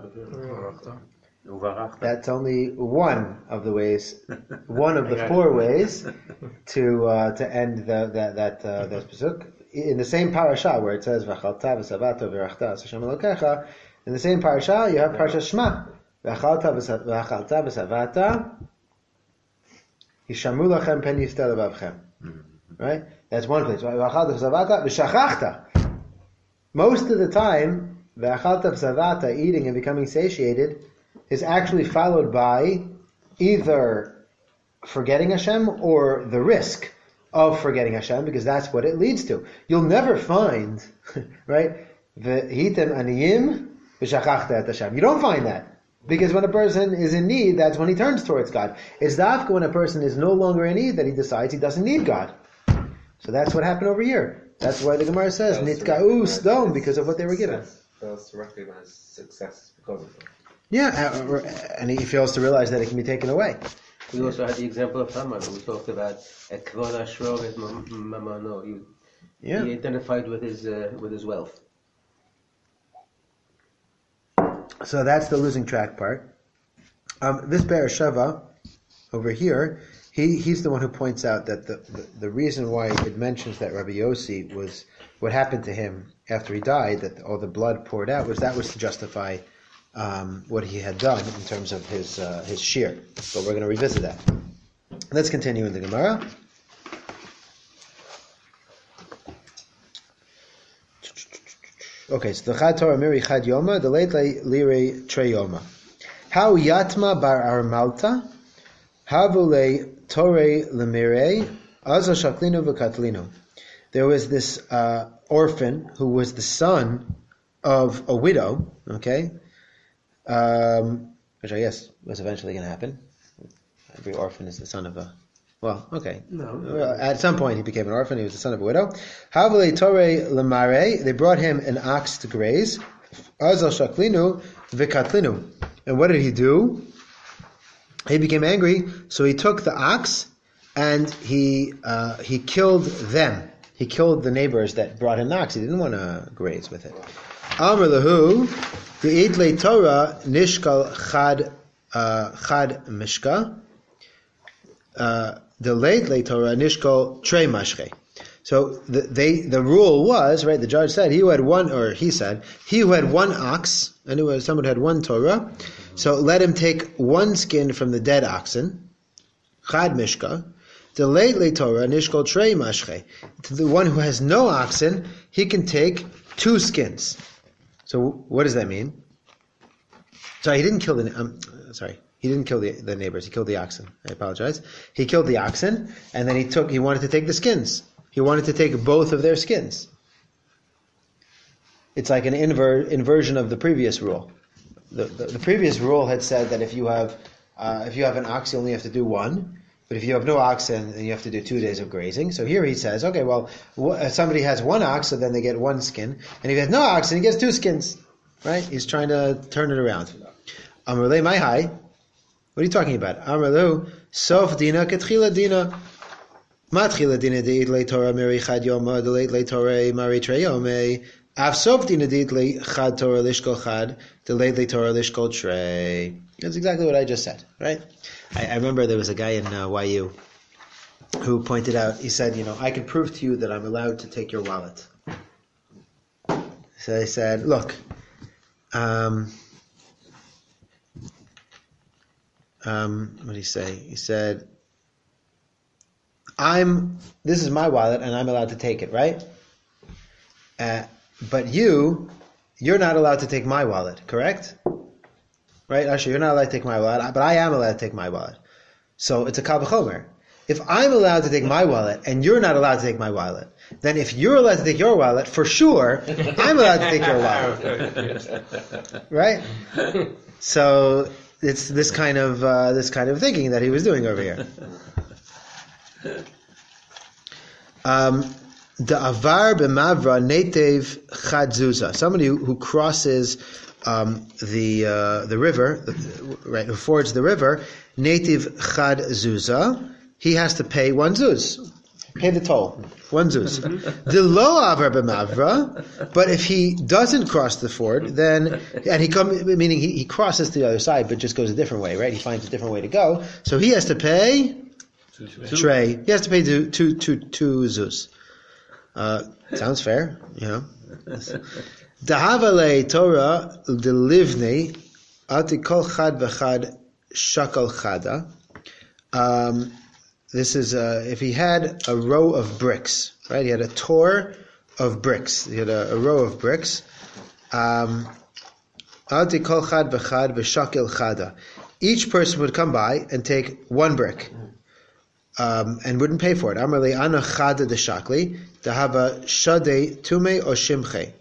That's only one of the ways, one of the 4 ways to end that pasuk. In the same parasha where it says v'achalta, v'savata, v'rachta, Hashem Elokecha, in the same parasha you have parasha Shema. V'achalta v'savata, hishamu lachem pen yifta levavchem. Right? That's one place. V'achalta v'savata, v'shachachta. Most of the time, v'achalta v'savata, eating and becoming satiated, is actually followed by either forgetting Hashem or the risk of forgetting Hashem, because that's what it leads to. You'll never find, right, v'hitem aniyim v'shachachta et Hashem. You don't find that. Because when a person is in need, that's when he turns towards God. It's dafka when a person is no longer in need that he decides he doesn't need God. So that's what happened over here. That's why the Gemara says, nitka'u sdom, because of what they were given. Fails to recognize success because of it. Yeah, and he fails to realize that it can be taken away. We also had the example of Haman. We talked about Kvod Ashro et Mamano. He identified with his wealth. So that's the losing track part. This Be'er over here, he's the one who points out that the reason why it mentions that Rabbi Yossi was what happened to him after he died, that all the blood poured out, was to justify what he had done in terms of his shear. But we're going to revisit that. Let's continue in the Gemara. Okay, so the Chad Torah Miri Chad Yoma, the late Lire Tre Yoma. How Yatma bar Armalta, Havule Tore Lemire, Aza Shaklinu v'Katlinu. There was this orphan who was the son of a widow, okay, which I guess was eventually going to happen. Every orphan is the son of a... Well, okay. No. At some point he became an orphan. He was the son of a widow. Havale Torre Lamare. They brought him an ox to graze. Azal Shaklinu Vikatlinu. And what did he do? He became angry, so he took the ox and he killed them. He killed the neighbors that brought him the ox. He didn't want to graze with it. Amr lahu V'idle Torah Nishkal Chad Mishka. The late Torah nishkol trei mashche. So the rule was, right, the judge said he who had one ox, and someone who had one Torah, so let him take one skin from the dead oxen, chad mishka. The late Torah nishkol trei mashche. The one who has no oxen, he can take 2 skins. So what does that mean? Sorry, he didn't kill He didn't kill the neighbors. He killed the oxen. I apologize. He killed the oxen, and then he wanted to take the skins. He wanted to take both of their skins. It's like an inversion of the previous rule. The previous rule had said that if you have an ox, you only have to do 1. But if you have no oxen, then you have to do 2 days of grazing. So here he says, okay, well, somebody has 1 ox, so then they get 1 skin. And if he has no oxen, he gets 2 skins. Right? He's trying to turn it around. Amrulei mai hai. What are you talking about? Amrulu, sof dina ketchila dina. Matchila dina de idle Torah meri chad yoma de late Torah mari treyome. Av sof dina de idle chad Torah lishkol chad de late Torah lishkol trey. That's exactly what I just said, right? I remember there was a guy in YU who pointed out, he said, I can prove to you that I'm allowed to take your wallet. So I said, look, what did he say? He said, this is my wallet and I'm allowed to take it, right? But you're not allowed to take my wallet, correct? Right, Asher, you're not allowed to take my wallet, but I am allowed to take my wallet. So it's a kal v'chomer. If I'm allowed to take my wallet and you're not allowed to take my wallet, then if you're allowed to take your wallet, for sure, I'm allowed to take your wallet. Right? So it's this kind of thinking that he was doing over here. The avar b'mavra netev chadzuza. Somebody who crosses the river, right? Who fords the river, netev chadzuza. He has to pay 1 zuz. Pay the toll. 1 zuz. The lo avar b'mavra. But if he doesn't cross the ford, then meaning he crosses to the other side, but just goes a different way, right? He finds a different way to go, so he has to pay trey. He has to pay two zuz. Sounds fair, Dahavale Torah delivni atikol chad v'chad shakal chada. This is if he had a row of bricks, right? He had a tor of bricks. He had a row of bricks. Atikol chad v'chad v'shakal chada. Each person would come by and take 1 brick. And wouldn't pay for it. Amarli ana chada de shakli dahava shade tume o shimche.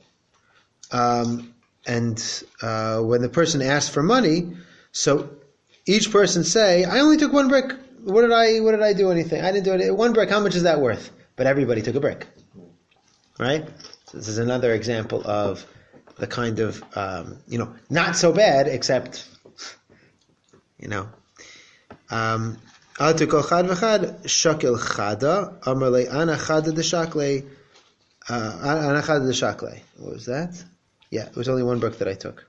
And when the person asked for money, so each person say, I only took 1 brick. What did I do anything? I didn't do it. 1 brick, how much is that worth? But everybody took a brick. Right? So this is another example of the kind of, not so bad, except, Atikol chad v'chad shakil chada amarle ana chada de shakle ana chada de shakle. What was that? Yeah, it was only 1 brick that I took.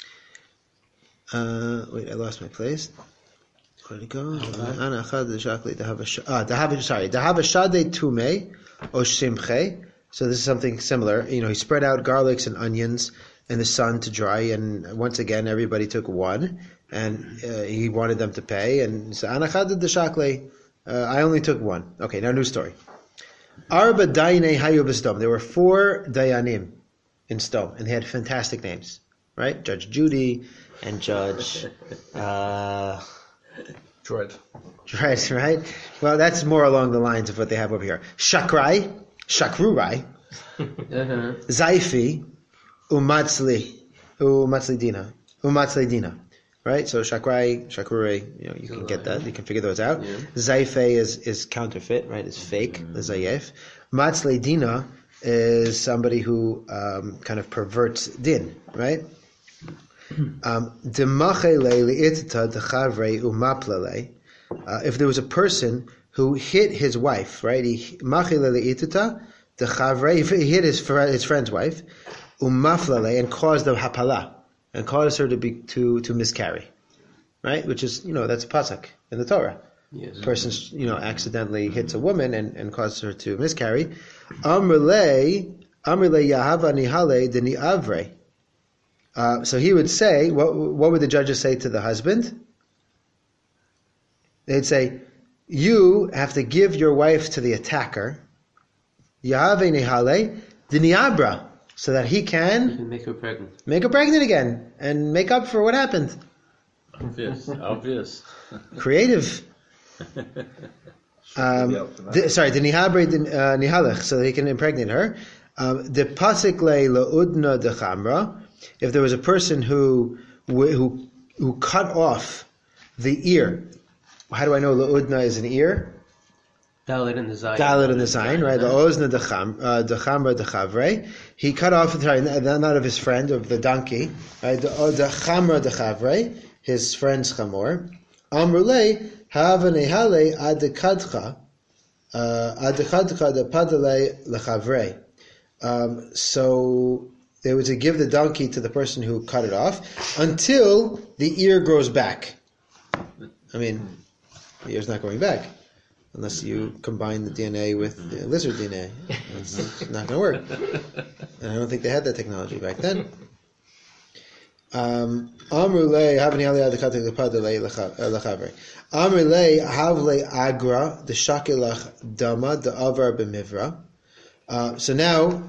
Wait, I lost my place. Where did it go? Ana chada de shakle dahava shade tume o shimche. So this is something similar. He spread out garlics and onions in the sun to dry, and once again everybody took 1. And he wanted them to pay, and so anachad de shakle. I only took 1. Okay, now new story. Arba dayanei hayu b'Sdom. There were 4 dayanim in Sdom, and they had fantastic names, right? Judge Judy and Judge Dread, right? Well, that's more along the lines of what they have over here. Shakrurai, Zaifi, Umatzli Dina. right? So shakrai, shakurei, you can get that. You can figure those out. Zayfe is counterfeit, right? It's fake. The zayef. Matzle dina is somebody who kind of perverts din, right? If there was a person who hit his wife, right? He hit his friend's wife, and caused the hapala, and caused her to miscarry, right? Which is, that's a pasuk in the Torah. Yes. A person, accidentally hits a woman and causes her to miscarry. So he would say, what would the judges say to the husband? They'd say, you have to give your wife to the attacker, Yahave Nihale, Diniabra, so that he can make her pregnant. Make her pregnant again, and make up for what happened. Obvious. Creative. Nihalech, so that he can impregnate her. The pasik le'udna dechamra. If there was a person who cut off the ear, how do I know le'udna is an ear? Dalet in the Zayin. Dalet in the Zayin, right? The ozna dechamra dechavre. He cut off, not of his friend, of the donkey, right? The chamra dechavre, his friend's chamor. Amrulei hava nehale adekadcha de padale lechavre. So they were to give the donkey to the person who cut it off until the ear grows back. I mean, the ear's not going back unless you combine the DNA with the lizard DNA. It's not going to work. And I don't think they had that technology back then. Amrulei havni ali adekadcha de padale lechavre. Amrulei havle agra de shakelach dama de avar b'mivra. So now,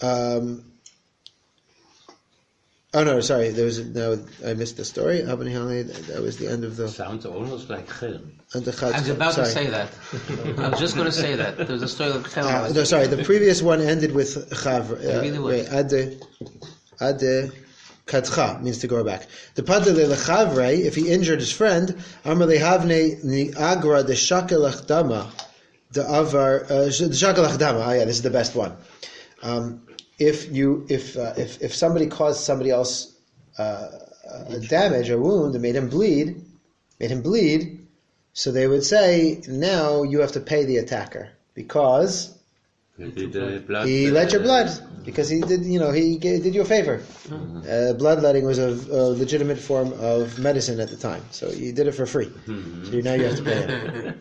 I missed the story. That was the end of the. Sounds almost like Chilm. I was about to say that. I was just going to say that. There's a story of Chilm. The previous one ended with Chav. Ade Kadcha means to go back. The Padale Lechavre, if he injured his friend, Amrle Havne Ni Agra de Shakelach Dama. The avar shakalach dama. This is the best one. If somebody caused somebody else damage, a wound, and made him bleed, so they would say, now you have to pay the attacker because he let your blood, because he did, he did you a favor. Bloodletting was a legitimate form of medicine at the time, so you did it for free. So now you have to pay him.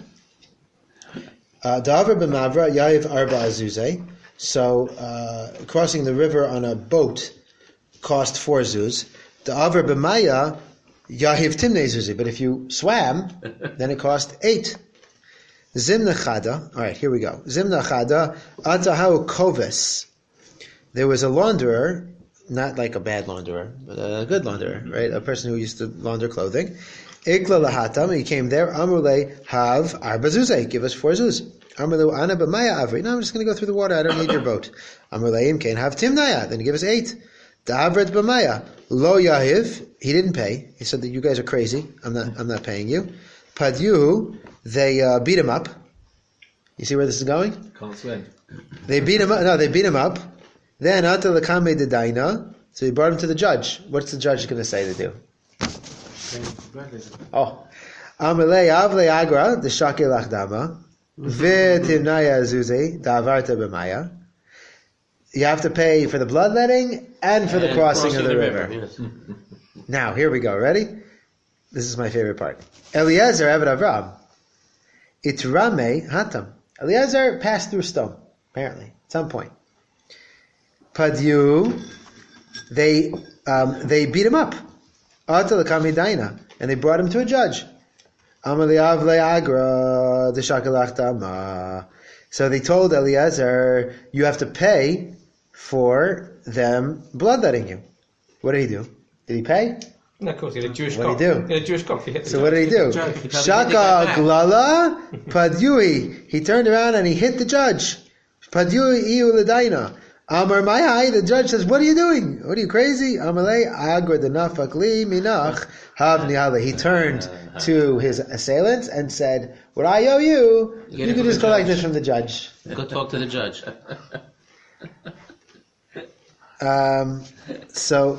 Da'avar b'mavra yayiv arba azuzei. So crossing the river on a boat cost 4 zuz. Da'avar b'maya yahiv timnei zuzi. But if you swam, then it cost 8. Zimna chada. All right, here we go. Zimna chada atahu koves. There was a launderer, not like a bad launderer, but a good launderer, right? A person who used to launder clothing. Ikla lahatam, he came there. Amrulei have arba zuzei, give us 4 zuz. Amrulei ana b'maya avri. No, I'm just going to go through the water. I don't need your boat. Amrulei imkain have timnaya. Then give us 8. Da'avret b'maya lo yahiv. He didn't pay. He said that you guys are crazy. I'm not paying you. Padyu, they beat him up. You see where this is going? Can't swim. They beat him up. No, they beat him up. Then ata l'kamei dedaina. So he brought him to the judge. What's the judge going to say to do? Amalei avle agra the shakil achdama v'timnaya zuzi da'avarta b'maya. You have to pay for the bloodletting and for the crossing of the river. Yes. Now here we go. Ready? This is my favorite part. Eliezer Eved Avram itrame hatam. Eliezer passed through a stone. Apparently, at some point. Padyu, they beat him up. Ata l'kamei daina. And they brought him to a judge. Amali avle agra the shakalach dama. So they told Eliezer, you have to pay for them bloodletting you. What did he do? Did he pay? No, of course, he had a Jewish What cock. did he do? He had a Jewish cock. So what did he do? Shaka glala padyui. He turned around and he hit the judge. Padyui iu l'daina. Amar Mayai, the judge says, what are you doing? What are you crazy? Amalei Agor Denafak Li Minach Havni Ale. He turned to his assailants and said, what I owe you, you can just collect this from the judge. Go talk to the judge. So,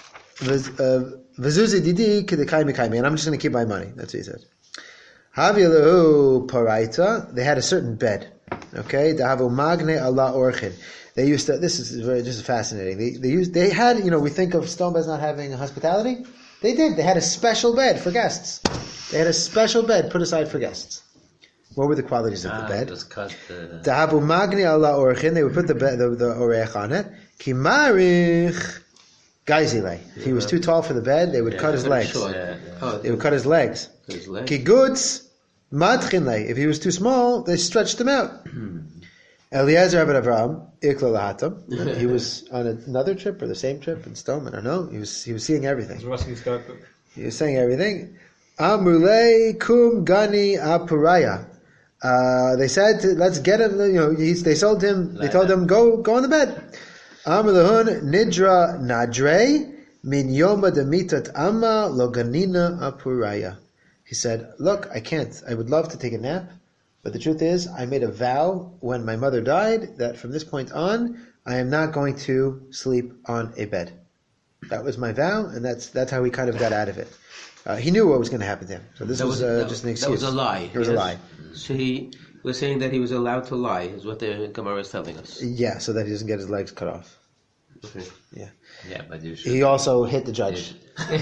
Vazuzi Didi Kidekai Mikaimi, and I'm just going to keep my money. That's what he said. Havilahu Paraita, they had a certain bed. Okay? Dahavu Magne Allah Orchin. They used to, this is just fascinating. They had, we think of Stone as not having hospitality. They did. They had a special bed for guests. They had a special bed put aside for guests. What were the qualities of the bed? Dahabu magni Allah orchin. They would put the orech on it. Kimarich gaizile. If he was too tall for the bed, they would cut his legs. They would cut his legs. Kiguts madchinle. If he was too small, they stretched him out. Eliezer Abed Avraham, Ikla Lahatam. He was on another trip or the same trip in Stone. I don't know. He was seeing everything. He was saying everything. Amrulei kum gani apuraya. They said, let's get him. They sold him. They told him, go on the bed. Amrulahun nidra nadre min yoma demitat amma loganina apuraya. He said, look, I can't. I would love to take a nap. But the truth is, I made a vow when my mother died that from this point on, I am not going to sleep on a bed. That was my vow, and that's how he kind of got out of it. He knew what was going to happen to him. So this was just an excuse. That was a lie. It was a lie. So he was saying that he was allowed to lie, is what the Gemara is telling us. Yeah, so that he doesn't get his legs cut off. Okay. Yeah. Yeah, but you should. He also hit the judge.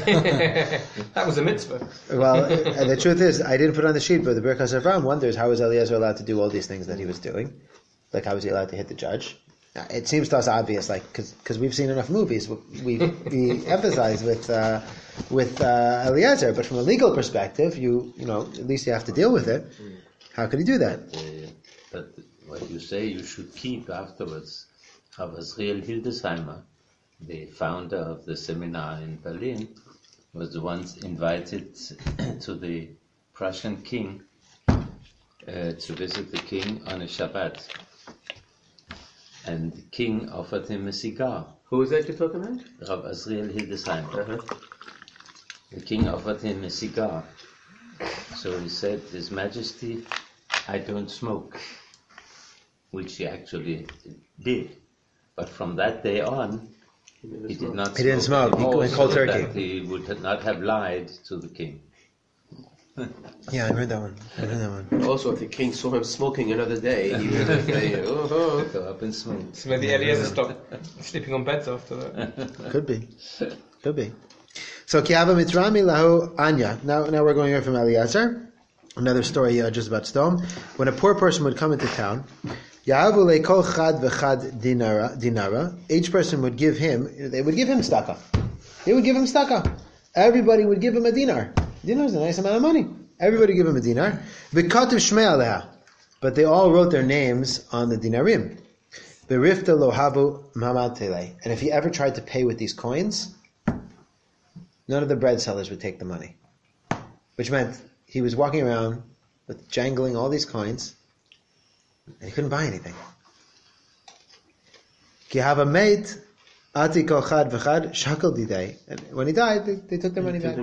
That was a mitzvah. Well, the truth is, I didn't put it on the sheet, but the Birkas Avram wonders how was Eliezer allowed to do all these things that he was doing? Like, how was he allowed to hit the judge? Now, it seems to us obvious, like, because we've seen enough movies, we emphasize with Eliezer, but from a legal perspective, at least you have to deal with it. How could he do that? But what you say you should keep afterwards. Rav Azriel Hildesheimer, the founder of the seminar in Berlin, was once invited to the Prussian king to visit the king on a Shabbat. And the king offered him a cigar. Who was that you're talking about? Rav Azriel Hildesheimer. Uh-huh. The king offered him a cigar. So he said, His Majesty, I don't smoke. Which he actually did. But from that day on, he did not smoke. He didn't smoke. He went cold turkey. He would not have lied to the king. Yeah, I heard that one. Also, if the king saw him smoking another day, he would say, Go up and smoke. So maybe Eliezer stopped sleeping on beds after that. Could be. So, Kiava Mitrami Lahu Anya. Now we're going here from Eliezer. Another story just about Sdom. When a poor person would come into town, Yahavu lekol chad v'chad dinara. Each person would give him. They would give him staka. They would give him staka. Everybody would give him a dinar. Dinar is a nice amount of money. Everybody would give him a dinar. V'katav shmei aleha. But they all wrote their names on the dinarim. Berifta lohavu mamad tele. And if he ever tried to pay with these coins, none of the bread sellers would take the money. Which meant he was walking around with jangling all these coins. And he couldn't buy anything. Ki hava meit ati kol chad v'chad shakal didei. And when he died, they took their money back.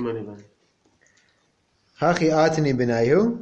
Hachi atini b'nayu.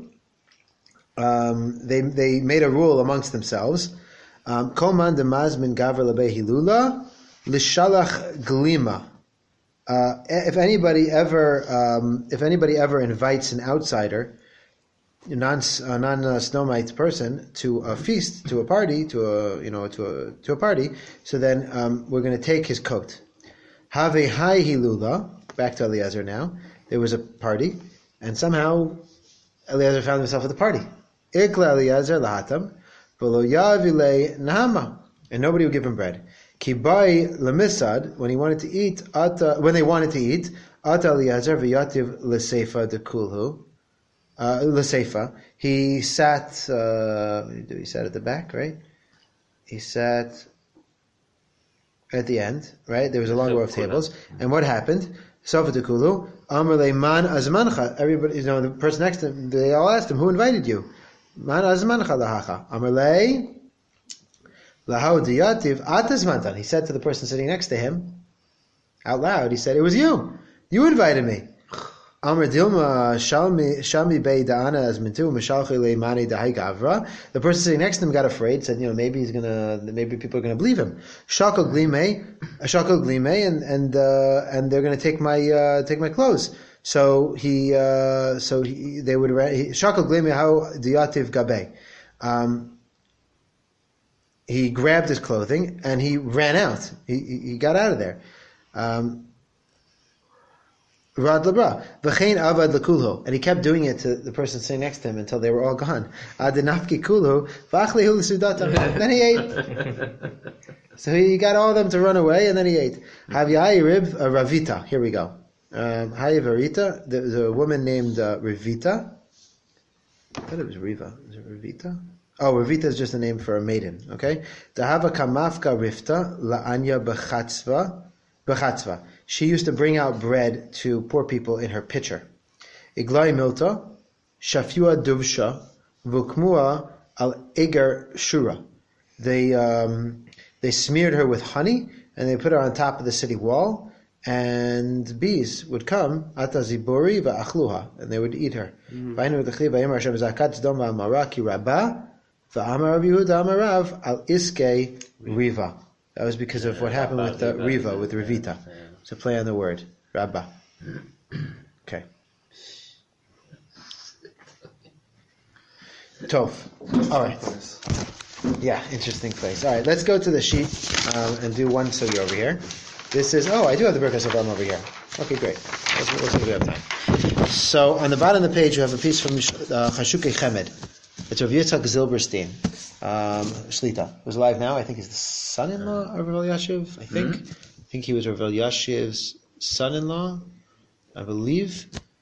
They made a rule amongst themselves. Kol man demaz min gavra lebei hilula l'shalach glima. If anybody ever invites an outsider, a non-Snowmite person to a feast, to a party, to a party. So then we're going to take his coat. Have a high hilula. Back to Eliezer now. There was a party, and somehow Eliezer found himself at the party. Ikla Eliezer lahatam, v'lo yavile nahama, and nobody would give him bread. Kibai lemisad, when they wanted to eat, ata Eliezer v'yativ l'seifa dekulhu. L'seifa. He sat at the back, right? He sat at the end, right? There was a long row of tables. And what happened? Sofa dekulu, amr le man azmancha. Everybody, the person next to him, they all asked him, who invited you? Man azmancha lahacha. Amr le Lahau diyativ atazmantan. He said to the person sitting next to him, out loud, he said, "It was you. You invited me." Amr Dilma Shalmi Bey Da'ana as Mintu Mishalchi Le Mani Dahai Gavra. The person sitting next to him got afraid, said, maybe people are gonna believe him. Shakal Glime, and they're gonna take my clothes. So they would Shakal Glime how Diyativ Gabe. He grabbed his clothing and he ran out. He got out of there. Rad labra, v'chein avad lekulho, and he kept doing it to the person sitting next to him until they were all gone. Adenafki kulhu, v'achlehu l'sudatam. Then he ate. So he got all of them to run away, and then he ate. Havyai rib Ravita. Here we go. Hayi Varita. There's a woman named Rivita. I thought it was Riva. Is it Rivita? Oh, Rivita is just a name for a maiden. Okay. Dahava kamafka rifta la'anya b'chatzva. She used to bring out bread to poor people in her pitcher. Iglai milta, shafua duvsha, vukmua al eger shura. They smeared her with honey and they put her on top of the city wall, and bees would come ata zibori va'achluha, and they would eat her. V'aynu v'tachli v'yemar Hashem zakat tzedom v'amara ki rabba v'amar Rav Yehuda amarav al iskei riva. That was because of what happened with Riva, with Rivita. It's a play on the word. Rabba. Okay. Tov. All right. Yeah, interesting place. All right, let's go to the sheet and do one sugi over here. This is, I do have the Birkas Avram over here. Okay, great. Let's see if we have time. So on the bottom of the page, you have a piece from Chashukei Chemed. It's Rav Yitzchak Zilberstein. Shlita, who's alive now. I think he's the son-in-law of Rav Elyashiv. I think he was Rav Elyashiv's son-in-law, I believe.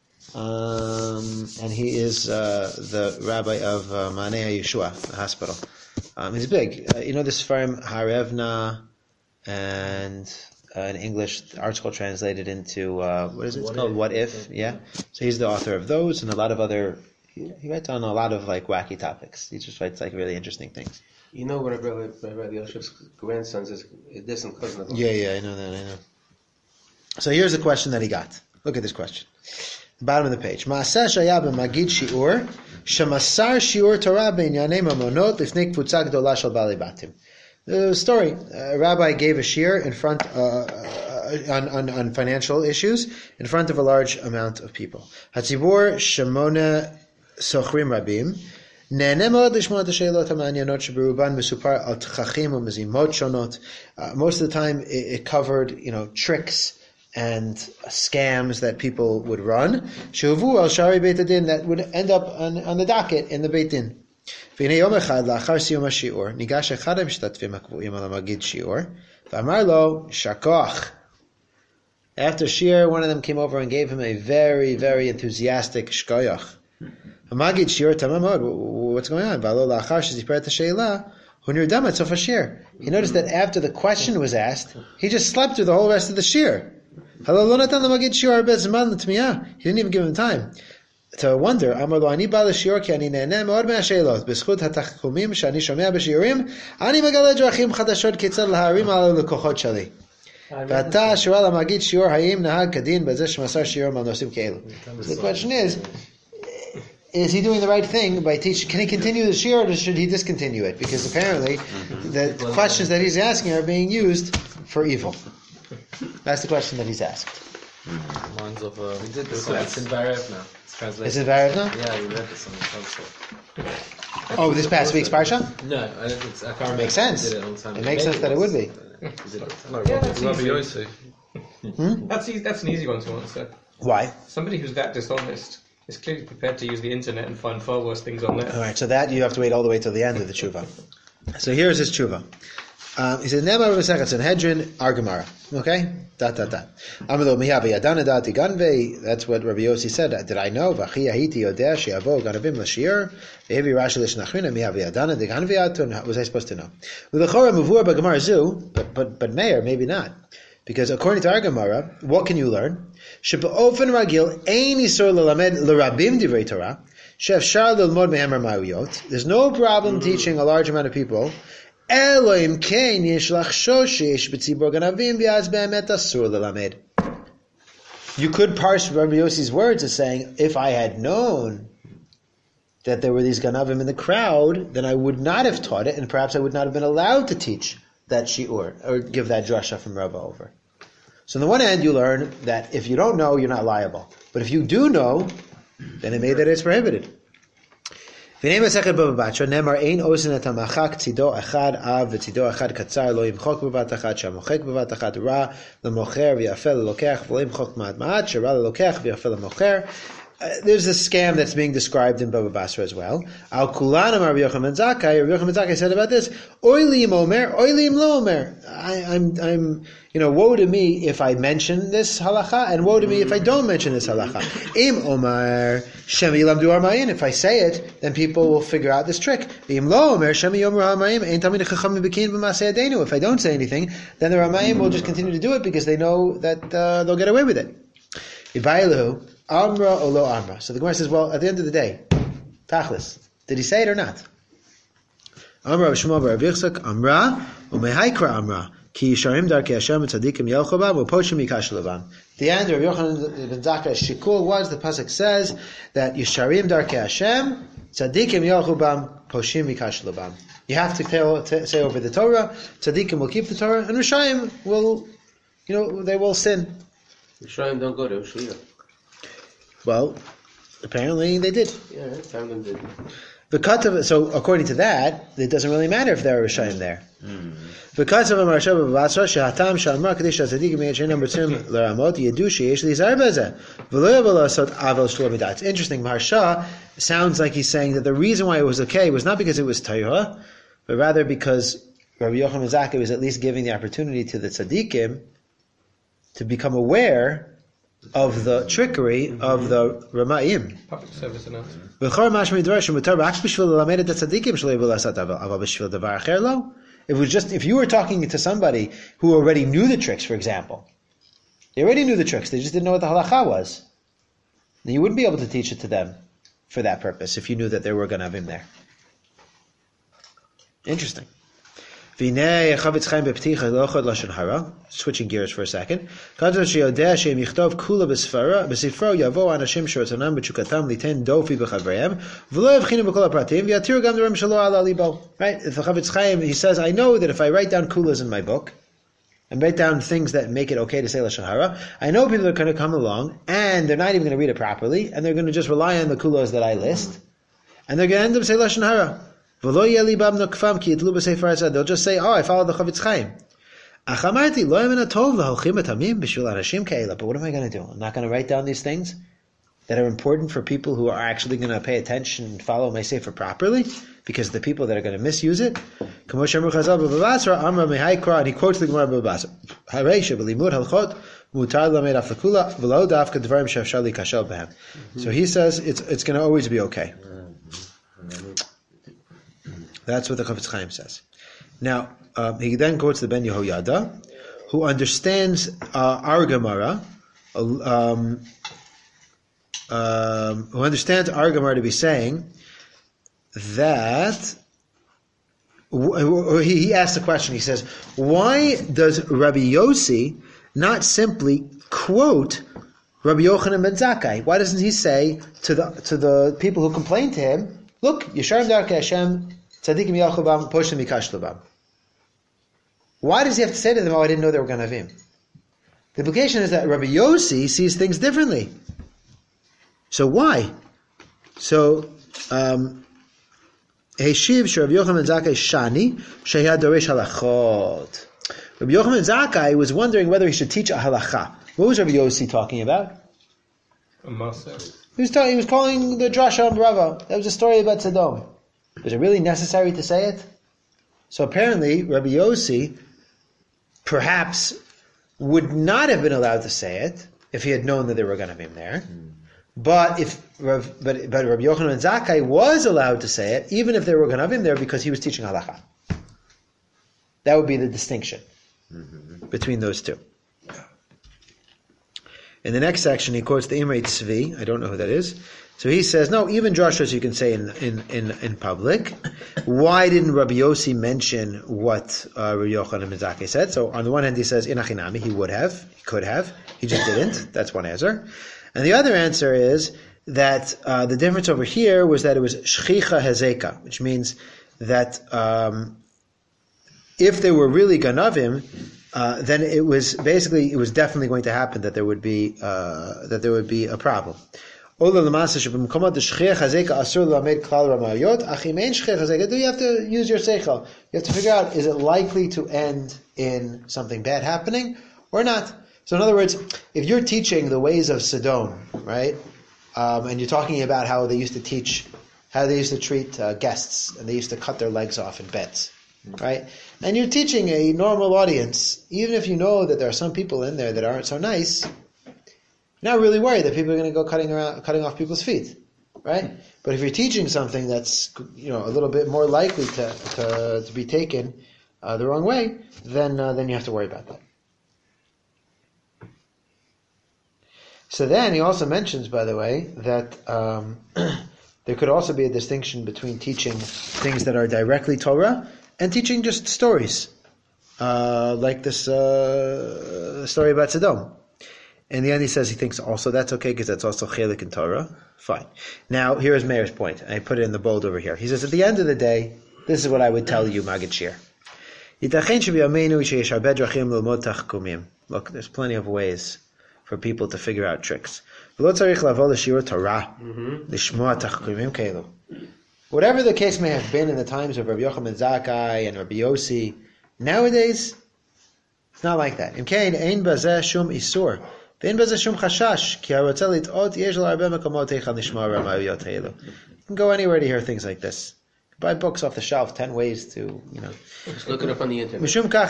And he is the rabbi of Ma'anei Yeshua, the hospital. He's big. This firm Harevna, and in English, the article translated into what is it? It's called What If? Yeah. So he's the author of those and a lot of other. He writes on a lot of wacky topics. He just writes really interesting things. One of Rabbi Elyashiv's grandsons is a distant cousin of him. Yeah, I know that. So here's the question that he got. Look at this question. The bottom of the page. Ma'aseh shaya b'magid shi'ur, shemasar shi'ur Torah b'inyanei mamonot lifnei kfutza gdola shel balei batim. The story. A rabbi gave a shiur in front on financial issues in front of a large amount of people. Hatzibur shemona sochrim rabim. Most of the time it covered, tricks and scams that people would run. Shuvu al shari Beit Din, that would end up on the docket in the Beit Din. After Shir, one of them came over and gave him a very, very enthusiastic shkoyach. What's going on? He noticed that after the question was asked, he just slept through the whole rest of the shir. He didn't even give him time to wonder. The question is he doing the right thing by teaching? Can he continue the shir, or should he discontinue it? Because apparently the questions that he's asking are being used for evil. That's the question that he's asked. Reminds of we did this. It's in Varev now. It's translated. Is it Varev now? Yeah, we read this on the console. Oh, this past week's parsha? No, I don't think so. I can't remember. Makes sense. It makes sense that it would be. Rabbi Yosef. That's an easy one to answer. Why? Somebody who's that dishonest is clearly prepared to use the internet and find far worse things on there. All right, so that you have to wait all the way till the end of the tshuva. So here's his tshuva. He says, "Nemar b'mesechah Sanhedrin, Argemara." Okay, Amalo mihavi adana dati ganvei. That's what Rabbi Yossi said. Did I know? V'chi ahiti yodeh she'avo ganavim l'shir. V'hevi Rashi l'shnachrina mihavi adana di ganvei atun. What was I supposed to know? V'lechora muvur b'gemara zu, but Meir maybe not, because according to our Gemara, what can you learn? She'ba'ofen ragil ein isur l'lamed l'rabim divrei Torah. She'efshar l'lmod mehem ma'uyot. There's no problem teaching a large amount of people Elohim kein yishlach shoshish b'tzibur ganavim v'az be'emet asur lelamed. You could parse Rabbi Yossi's words as saying, if I had known that there were these ganavim in the crowd, then I would not have taught it, and perhaps I would not have been allowed to teach that shi'ur, or give that drasha from Rava over. So on the one hand, you learn that if you don't know, you're not liable. But if you do know, then it made that it's prohibited. V'nei Masechet Bava Batra, Nemar ein osin et hamachak tzido echad av v'tzido echad katzar lo yimchok b'vat achat shamochek b'vat achat ra l'mocher v'yafel l'lokech v'lo yimchok ma'at ma'at shara l'lokech v'yafel l'mocher. There's a scam that's being described in Bava Basra as well. Al kulanam Rabbi Yochanan Zakkai. Rabbi Yochanan Zakkai said about this: Oilim omer, oilim lo omer. I'm, woe to me if I mention this halacha, and woe to me if I don't mention this halacha. Im omer shemi lamdu armayin. If I say it, then people will figure out this trick. Im lo omer shemi yomer armayin. Ein tamid chachamim bekin b'masei adenu. If I don't say anything, then the Ramayim will just continue to do it because they know that they'll get away with it. Ibailu. Amra or lo amra. So the Gemara says, well, at the end of the day, tachlis, did he say it or not? Amra v'shmuel v'Rav Yitzchak amra u'mehaikra amra ki yisharim darkei Hashem tzadikim yelchu bam u'poshim yikash levam. The end of Rabbi Yochanan ben Zakkai's shikul was, the pasuk says that yisharim darkei Hashem tzadikim yelchu bam poshim yikash levam. You have to say over the Torah, tzadikim will keep the Torah, and Rishayim will, they will sin. Rishayim don't go to Shia. Well, apparently they did. Yeah, some of them did. So according to that, it doesn't really matter if there are Rishayim there. Because of it's interesting, Maharsha sounds like he's saying that the reason why it was okay was not because it was Torah, but rather because Rabbi Yochanan Zakkai was at least giving the opportunity to the tzaddikim to become aware of the trickery of the Ramayim. Public service announcement. If you were talking to somebody who already knew the tricks, for example, they already knew the tricks, they just didn't know what the halacha was, then you wouldn't be able to teach it to them for that purpose if you knew that there were ganavim there. Interesting. Switching gears for a second. Right? If the Chavetz Chaim, he says, I know that if I write down kulas in my book, and write down things that make it okay to say Lashon Hara, I know people are going to come along, and they're not even going to read it properly, and they're going to just rely on the kulas that I list, and they're going to end up saying Lashon Hara. They'll just say, I followed the Chavetz Chaim. But what am I going to do? I'm not going to write down these things that are important for people who are actually going to pay attention and follow my sefer properly, because the people that are going to misuse it. And he quotes the Gemara Bava Basra. So he says it's going to always be okay. That's what the Chavetz Chaim says. Now, he then quotes the Ben Yehoyada, who understands our Gemara, who understands our Gemara to be saying that, he asked the question, he says, why does Rabbi Yossi not simply quote Rabbi Yochanan ben Zakkai? Why doesn't he say to the people who complain to him, look, Yisharim Darkei Hashem, Tzadikim Yalchubam, Poshim Yikash Lebam. Why does he have to say to them, I didn't know they were Ganavim? The implication is that Rabbi Yossi sees things differently. So why? So, Heshiv Rabbi Yochanan Zakkai Shani, Shehad Doresh Halachot. Rabbi Yochanan Zakkai was wondering whether he should teach a halacha. What was Rabbi Yossi talking about? A Maser. He was calling the drasha on Rava. That was a story about Sodom. Was it really necessary to say it? So apparently, Rabbi Yossi perhaps would not have been allowed to say it if he had known that there were going to be there. But Rabbi Yochanan Zakkai was allowed to say it, even if there were going to be there, because he was teaching halacha. That would be the distinction between those two. In the next section, he quotes the Imrei Tzvi. I don't know who that is. So he says, no, even drashos you can say in public. Why didn't Rabbi Yossi mention what Rabbi Yochanan ben Zakkai said? So on the one hand, he says, in Achinami, he would have, he could have, he just didn't. That's one answer. And the other answer is that the difference over here was that it was shchicha hezeka, which means that if they were really ganavim, then it was definitely going to happen that there would be a problem. Do you have to use your seichel? You have to figure out, is it likely to end in something bad happening or not? So in other words, if you're teaching the ways of Sodom, right, and you're talking about how they used to treat guests, and they used to cut their legs off in beds, right? And you're teaching a normal audience, even if you know that there are some people in there that aren't so nice, you're not really worried that people are going to go cutting off people's feet, right? But if you're teaching something that's a little bit more likely to be taken the wrong way, then you have to worry about that. So then he also mentions, by the way, that there could also be a distinction between teaching things that are directly Torah and teaching just stories, like this story about Sodom. In the end, he says he thinks also that's okay because that's also chelik in Torah. Fine. Now, here's Meir's point. I put it in the bold over here. He says, at the end of the day, this is what I would tell you, Maggid Shir. Look, there's plenty of ways for people to figure out tricks. Whatever the case may have been in the times of Rabbi Yochanan ben Zakkai and Rabbi Yossi, nowadays, it's not like that. You can go anywhere to hear things like this. Buy books off the shelf, 10 ways to, Just look it up on the internet.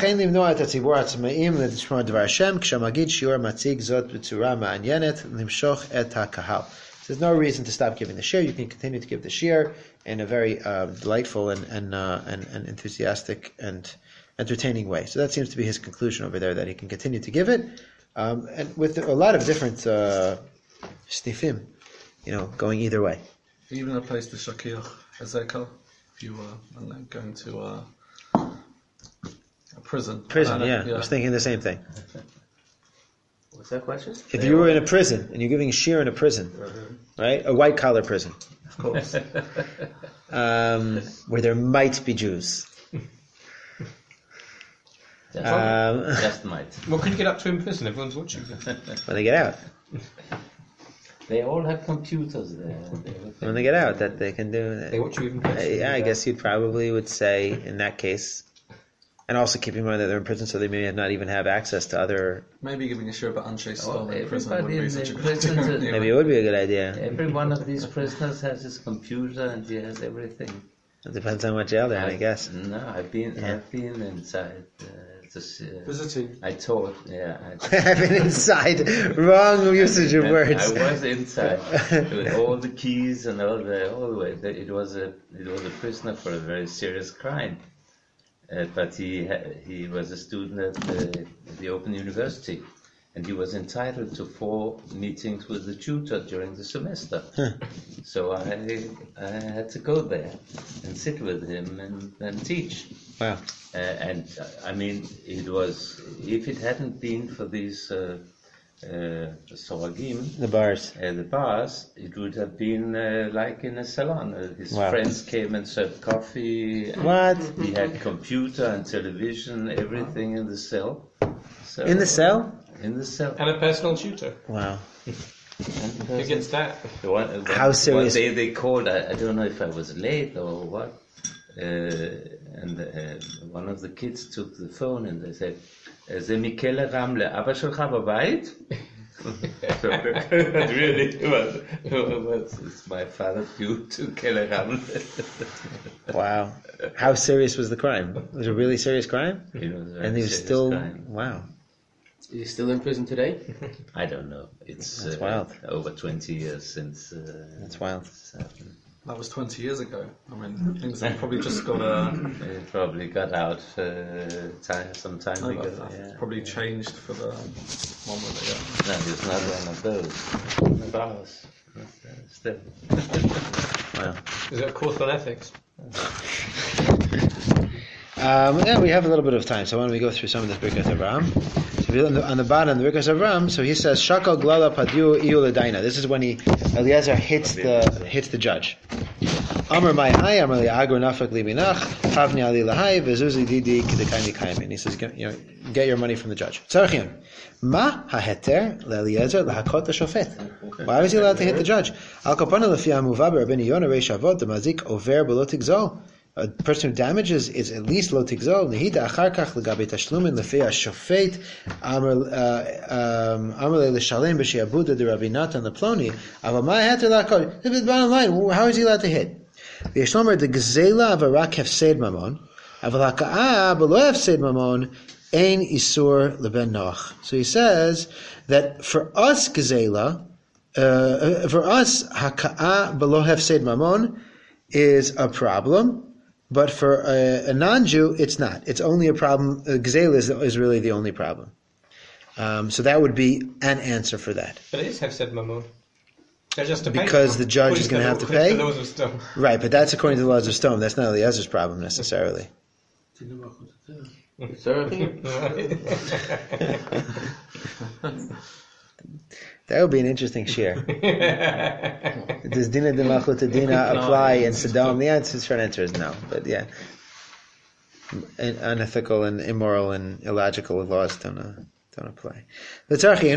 There's no reason to stop giving the shir. You can continue to give the shir in a very delightful and enthusiastic and entertaining way. So that seems to be his conclusion over there, that he can continue to give it, and with a lot of different snifim, going either way. Even a place to Shakiach Ezekiel, if you were going to a prison. Prison, I was thinking the same thing. What's that question? If you were in a prison, and you're giving a shir in a prison, right? A white-collar prison. Of course. Where there might be Jews. Just might. What can you get up to in prison? Everyone's watching. When they get out. They all have computers there. When they get out, that they can do that. They watch you even prison. I guess you probably would say, in that case, and also keep in mind that they're in prison, so they may not even have access to other... Maybe giving a shir about Anshe Stone in prison Everybody wouldn't be in such a prison. good idea. Maybe it would be a good idea. Every one of these prisoners has his computer and he has everything. It depends on what jail they're in, I guess. No, I've been inside. Visiting. I taught. I've been inside. Wrong usage of words. I was inside with all the keys and all the way. It was a prisoner for a very serious crime, but he was a student at the Open University, and he was entitled to 4 meetings with the tutor during the semester. So I had to go there and sit with him and teach. Wow. And I mean, it was, if it hadn't been for these soragim, The bars. it would have been like in a salon. His Wow. friends came and served coffee. What? He had computer and television, everything in the cell. So, In the cell? In the cell. And a personal tutor. Wow. Who gets that? How serious? One day they called, I don't know if I was late or what, and one of the kids took the phone and they said, זה מכלא רמלה, אבא שלך בבית? So really, it's my father due to Kele Ramle. Wow. How serious was the crime? Was it a really serious crime? It was a very And he was serious still... crime. Wow. Is he still in prison today? I don't know. It's That's wild. over 20 years since. That's wild. it's happened. That was 20 years ago. I mean, things have probably just got It probably got out some time ago. Probably changed for the one with it. No, it's not one of those. Bars. Still. Well. Is it a course on ethics? We have a little bit of time, so why don't we go through some of this Birkas Avraham? So if you look on the bottom, the Birkas Avraham, so he says, Shakal glala padyu iu ledaina. This is when Eliezer hits the judge. Amar mai hai, amar li agro nafak li binach, havni ali lahai, vezuzi didi kidekaymi kaymin. He says, get your money from the judge. Tzarchim. Ma haheter leEliezer lahakot shofet. Why was he allowed to hit the judge? Al kapana lefi amuva b'Rabbeinu Yonah reish avot demazik over below tigzol. A person who damages is at least lo tigzol. Nehida achar kach legabe tashlumin lefi hashofet amar le l'shalem b'sheabuda de Rabbi Natan leploni. Aval ma haheter lahakot. The bottom line, how is he allowed to hit? The Yishlomer the gezela avarak hefsed mamon. Aval haka'a below hefsed mamon. Ein isur leben noach. So he says that for us gezela, for us haka'a below hefsed mamon is a problem, but for a non-Jew it's not. It's only a problem. Gezela is really the only problem. So that would be an answer for that. But it is hefsed mamon. They're just because the judge is going to have to pay. The laws of stone. Right, but that's according to the laws of stone. That's not Eliezer's problem necessarily. That would be an interesting share. Does Dina de Malchut Dina apply in Sodom? The short answer is no. But yeah, unethical and immoral and illogical laws don't apply. Okay,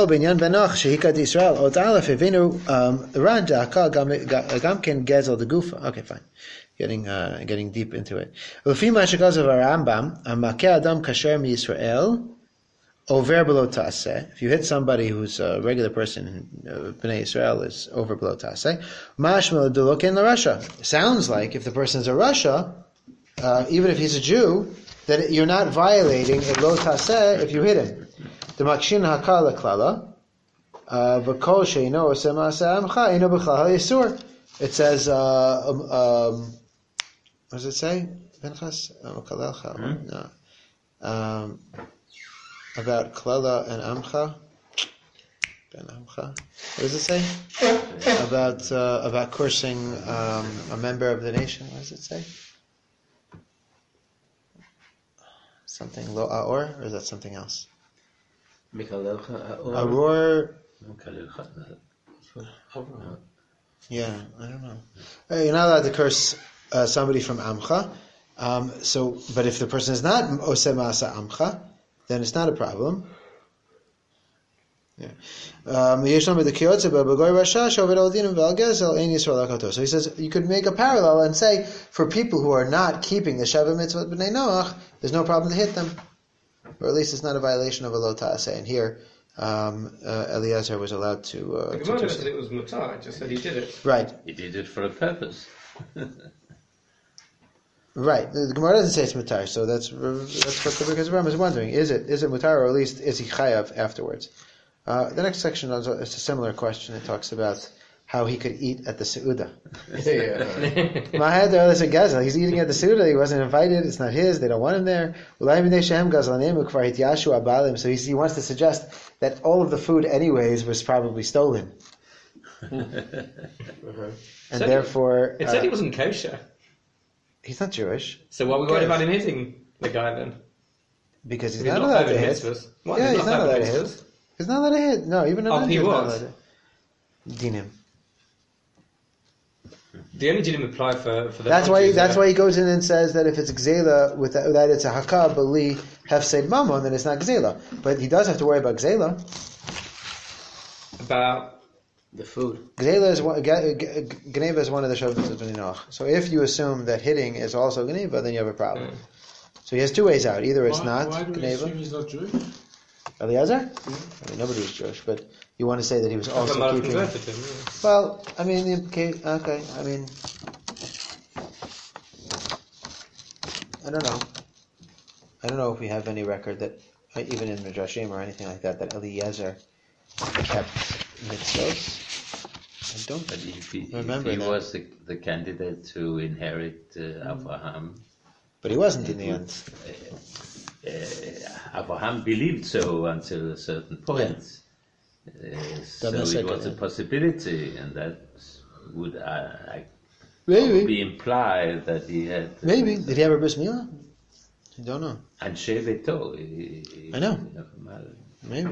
fine. Getting deep into it. If you hit somebody who's a regular person, Bnei Israel is over below taseh. Sounds like if the person's a Rasha, even if he's a Jew, that you're not violating a lo taseh if you hit him. The makshin hakala klala, v'kol sheino oseh ma'aseh amcha eino b'chlal ha'yisur. It says, what does it say? Pinchas? No. About klala and amcha. Ben amcha. What does it say? About cursing a member of the nation. What does it say? Something lo aor, or is that something else? Aor. Yeah, I don't know. You're not allowed to curse somebody from Amcha. But if the person is not Oseh Ma'asa Amcha, then it's not a problem. Yeah. So he says you could make a parallel and say for people who are not keeping the Sheva Mitzvot B'nai Noach, there's no problem to hit them, or at least it's not a violation of a lo ta'aseh. And here, Eliezer was allowed to. The Gemara said it was mutar. Just said he did it. Right. He did it for a purpose. Right. The Gemara doesn't say it's mutar, so that's what the Birkas Avraham is wondering. Is it mutar, or at least is he chayav afterwards? The next section is a similar question. It talks about how he could eat at the Seudah. He's eating at the Seudah. He wasn't invited. It's not his. They don't want him there. So he wants to suggest that all of the food anyways was probably stolen. And therefore... It said he wasn't kosher. He's not Jewish. So why are we worried about him hitting the guy then? Because he's not allowed to hit. Yeah, he's not allowed to hit. He's not allowed to hit. No, even a he was. Dinim. The only dinim apply for the. That's why he goes in and says that if it's gzela with that it's a hakah b'li hefsed mamon, then it's not gzela. But he does have to worry about gzela. About the food. Gneva is one of the shavos of Bnei Noach. So if you assume that hitting is also Gneva, then you have a problem. So he has two ways out. Either it's not Gneva. Why do we assume he's not Jewish? Eliezer? I mean, nobody was Jewish, but you want to say that he was also keeping... Well, I mean, okay, I mean... I don't know if we have any record that, even in Midrashim or anything like that Eliezer kept mitzvot. don't But if he remember that. was the candidate to inherit Abraham, But he wasn't in the end. Abraham believed so until a certain point. So it was a possibility, and that would be implied that he had. Maybe. Did he have a bris milah? I don't know. And sheveto. I know. Maybe.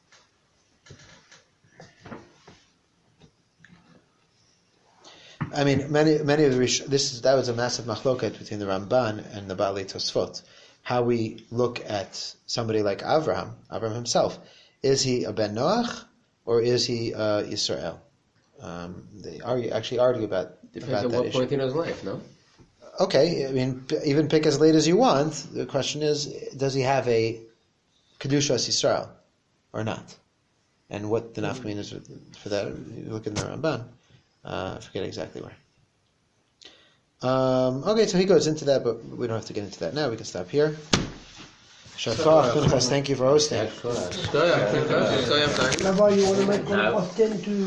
I mean, many of the that was a massive machloket between the Ramban and the Baalei Tosfot. How we look at somebody like Avraham himself. Is he a Ben Noach or is he Yisrael? They actually argue about Depends on what issue. point in his life, no? Okay, I mean, even pick as late as you want. The question is, does he have a Kedushas Yisrael or not? And what the nafkamin is for that? You look in the Ramban. I forget exactly where. Okay, so he goes into that, but we don't have to get into that now. We can stop here. Shakar, thank you for hosting. Rabbi, you want to make one question to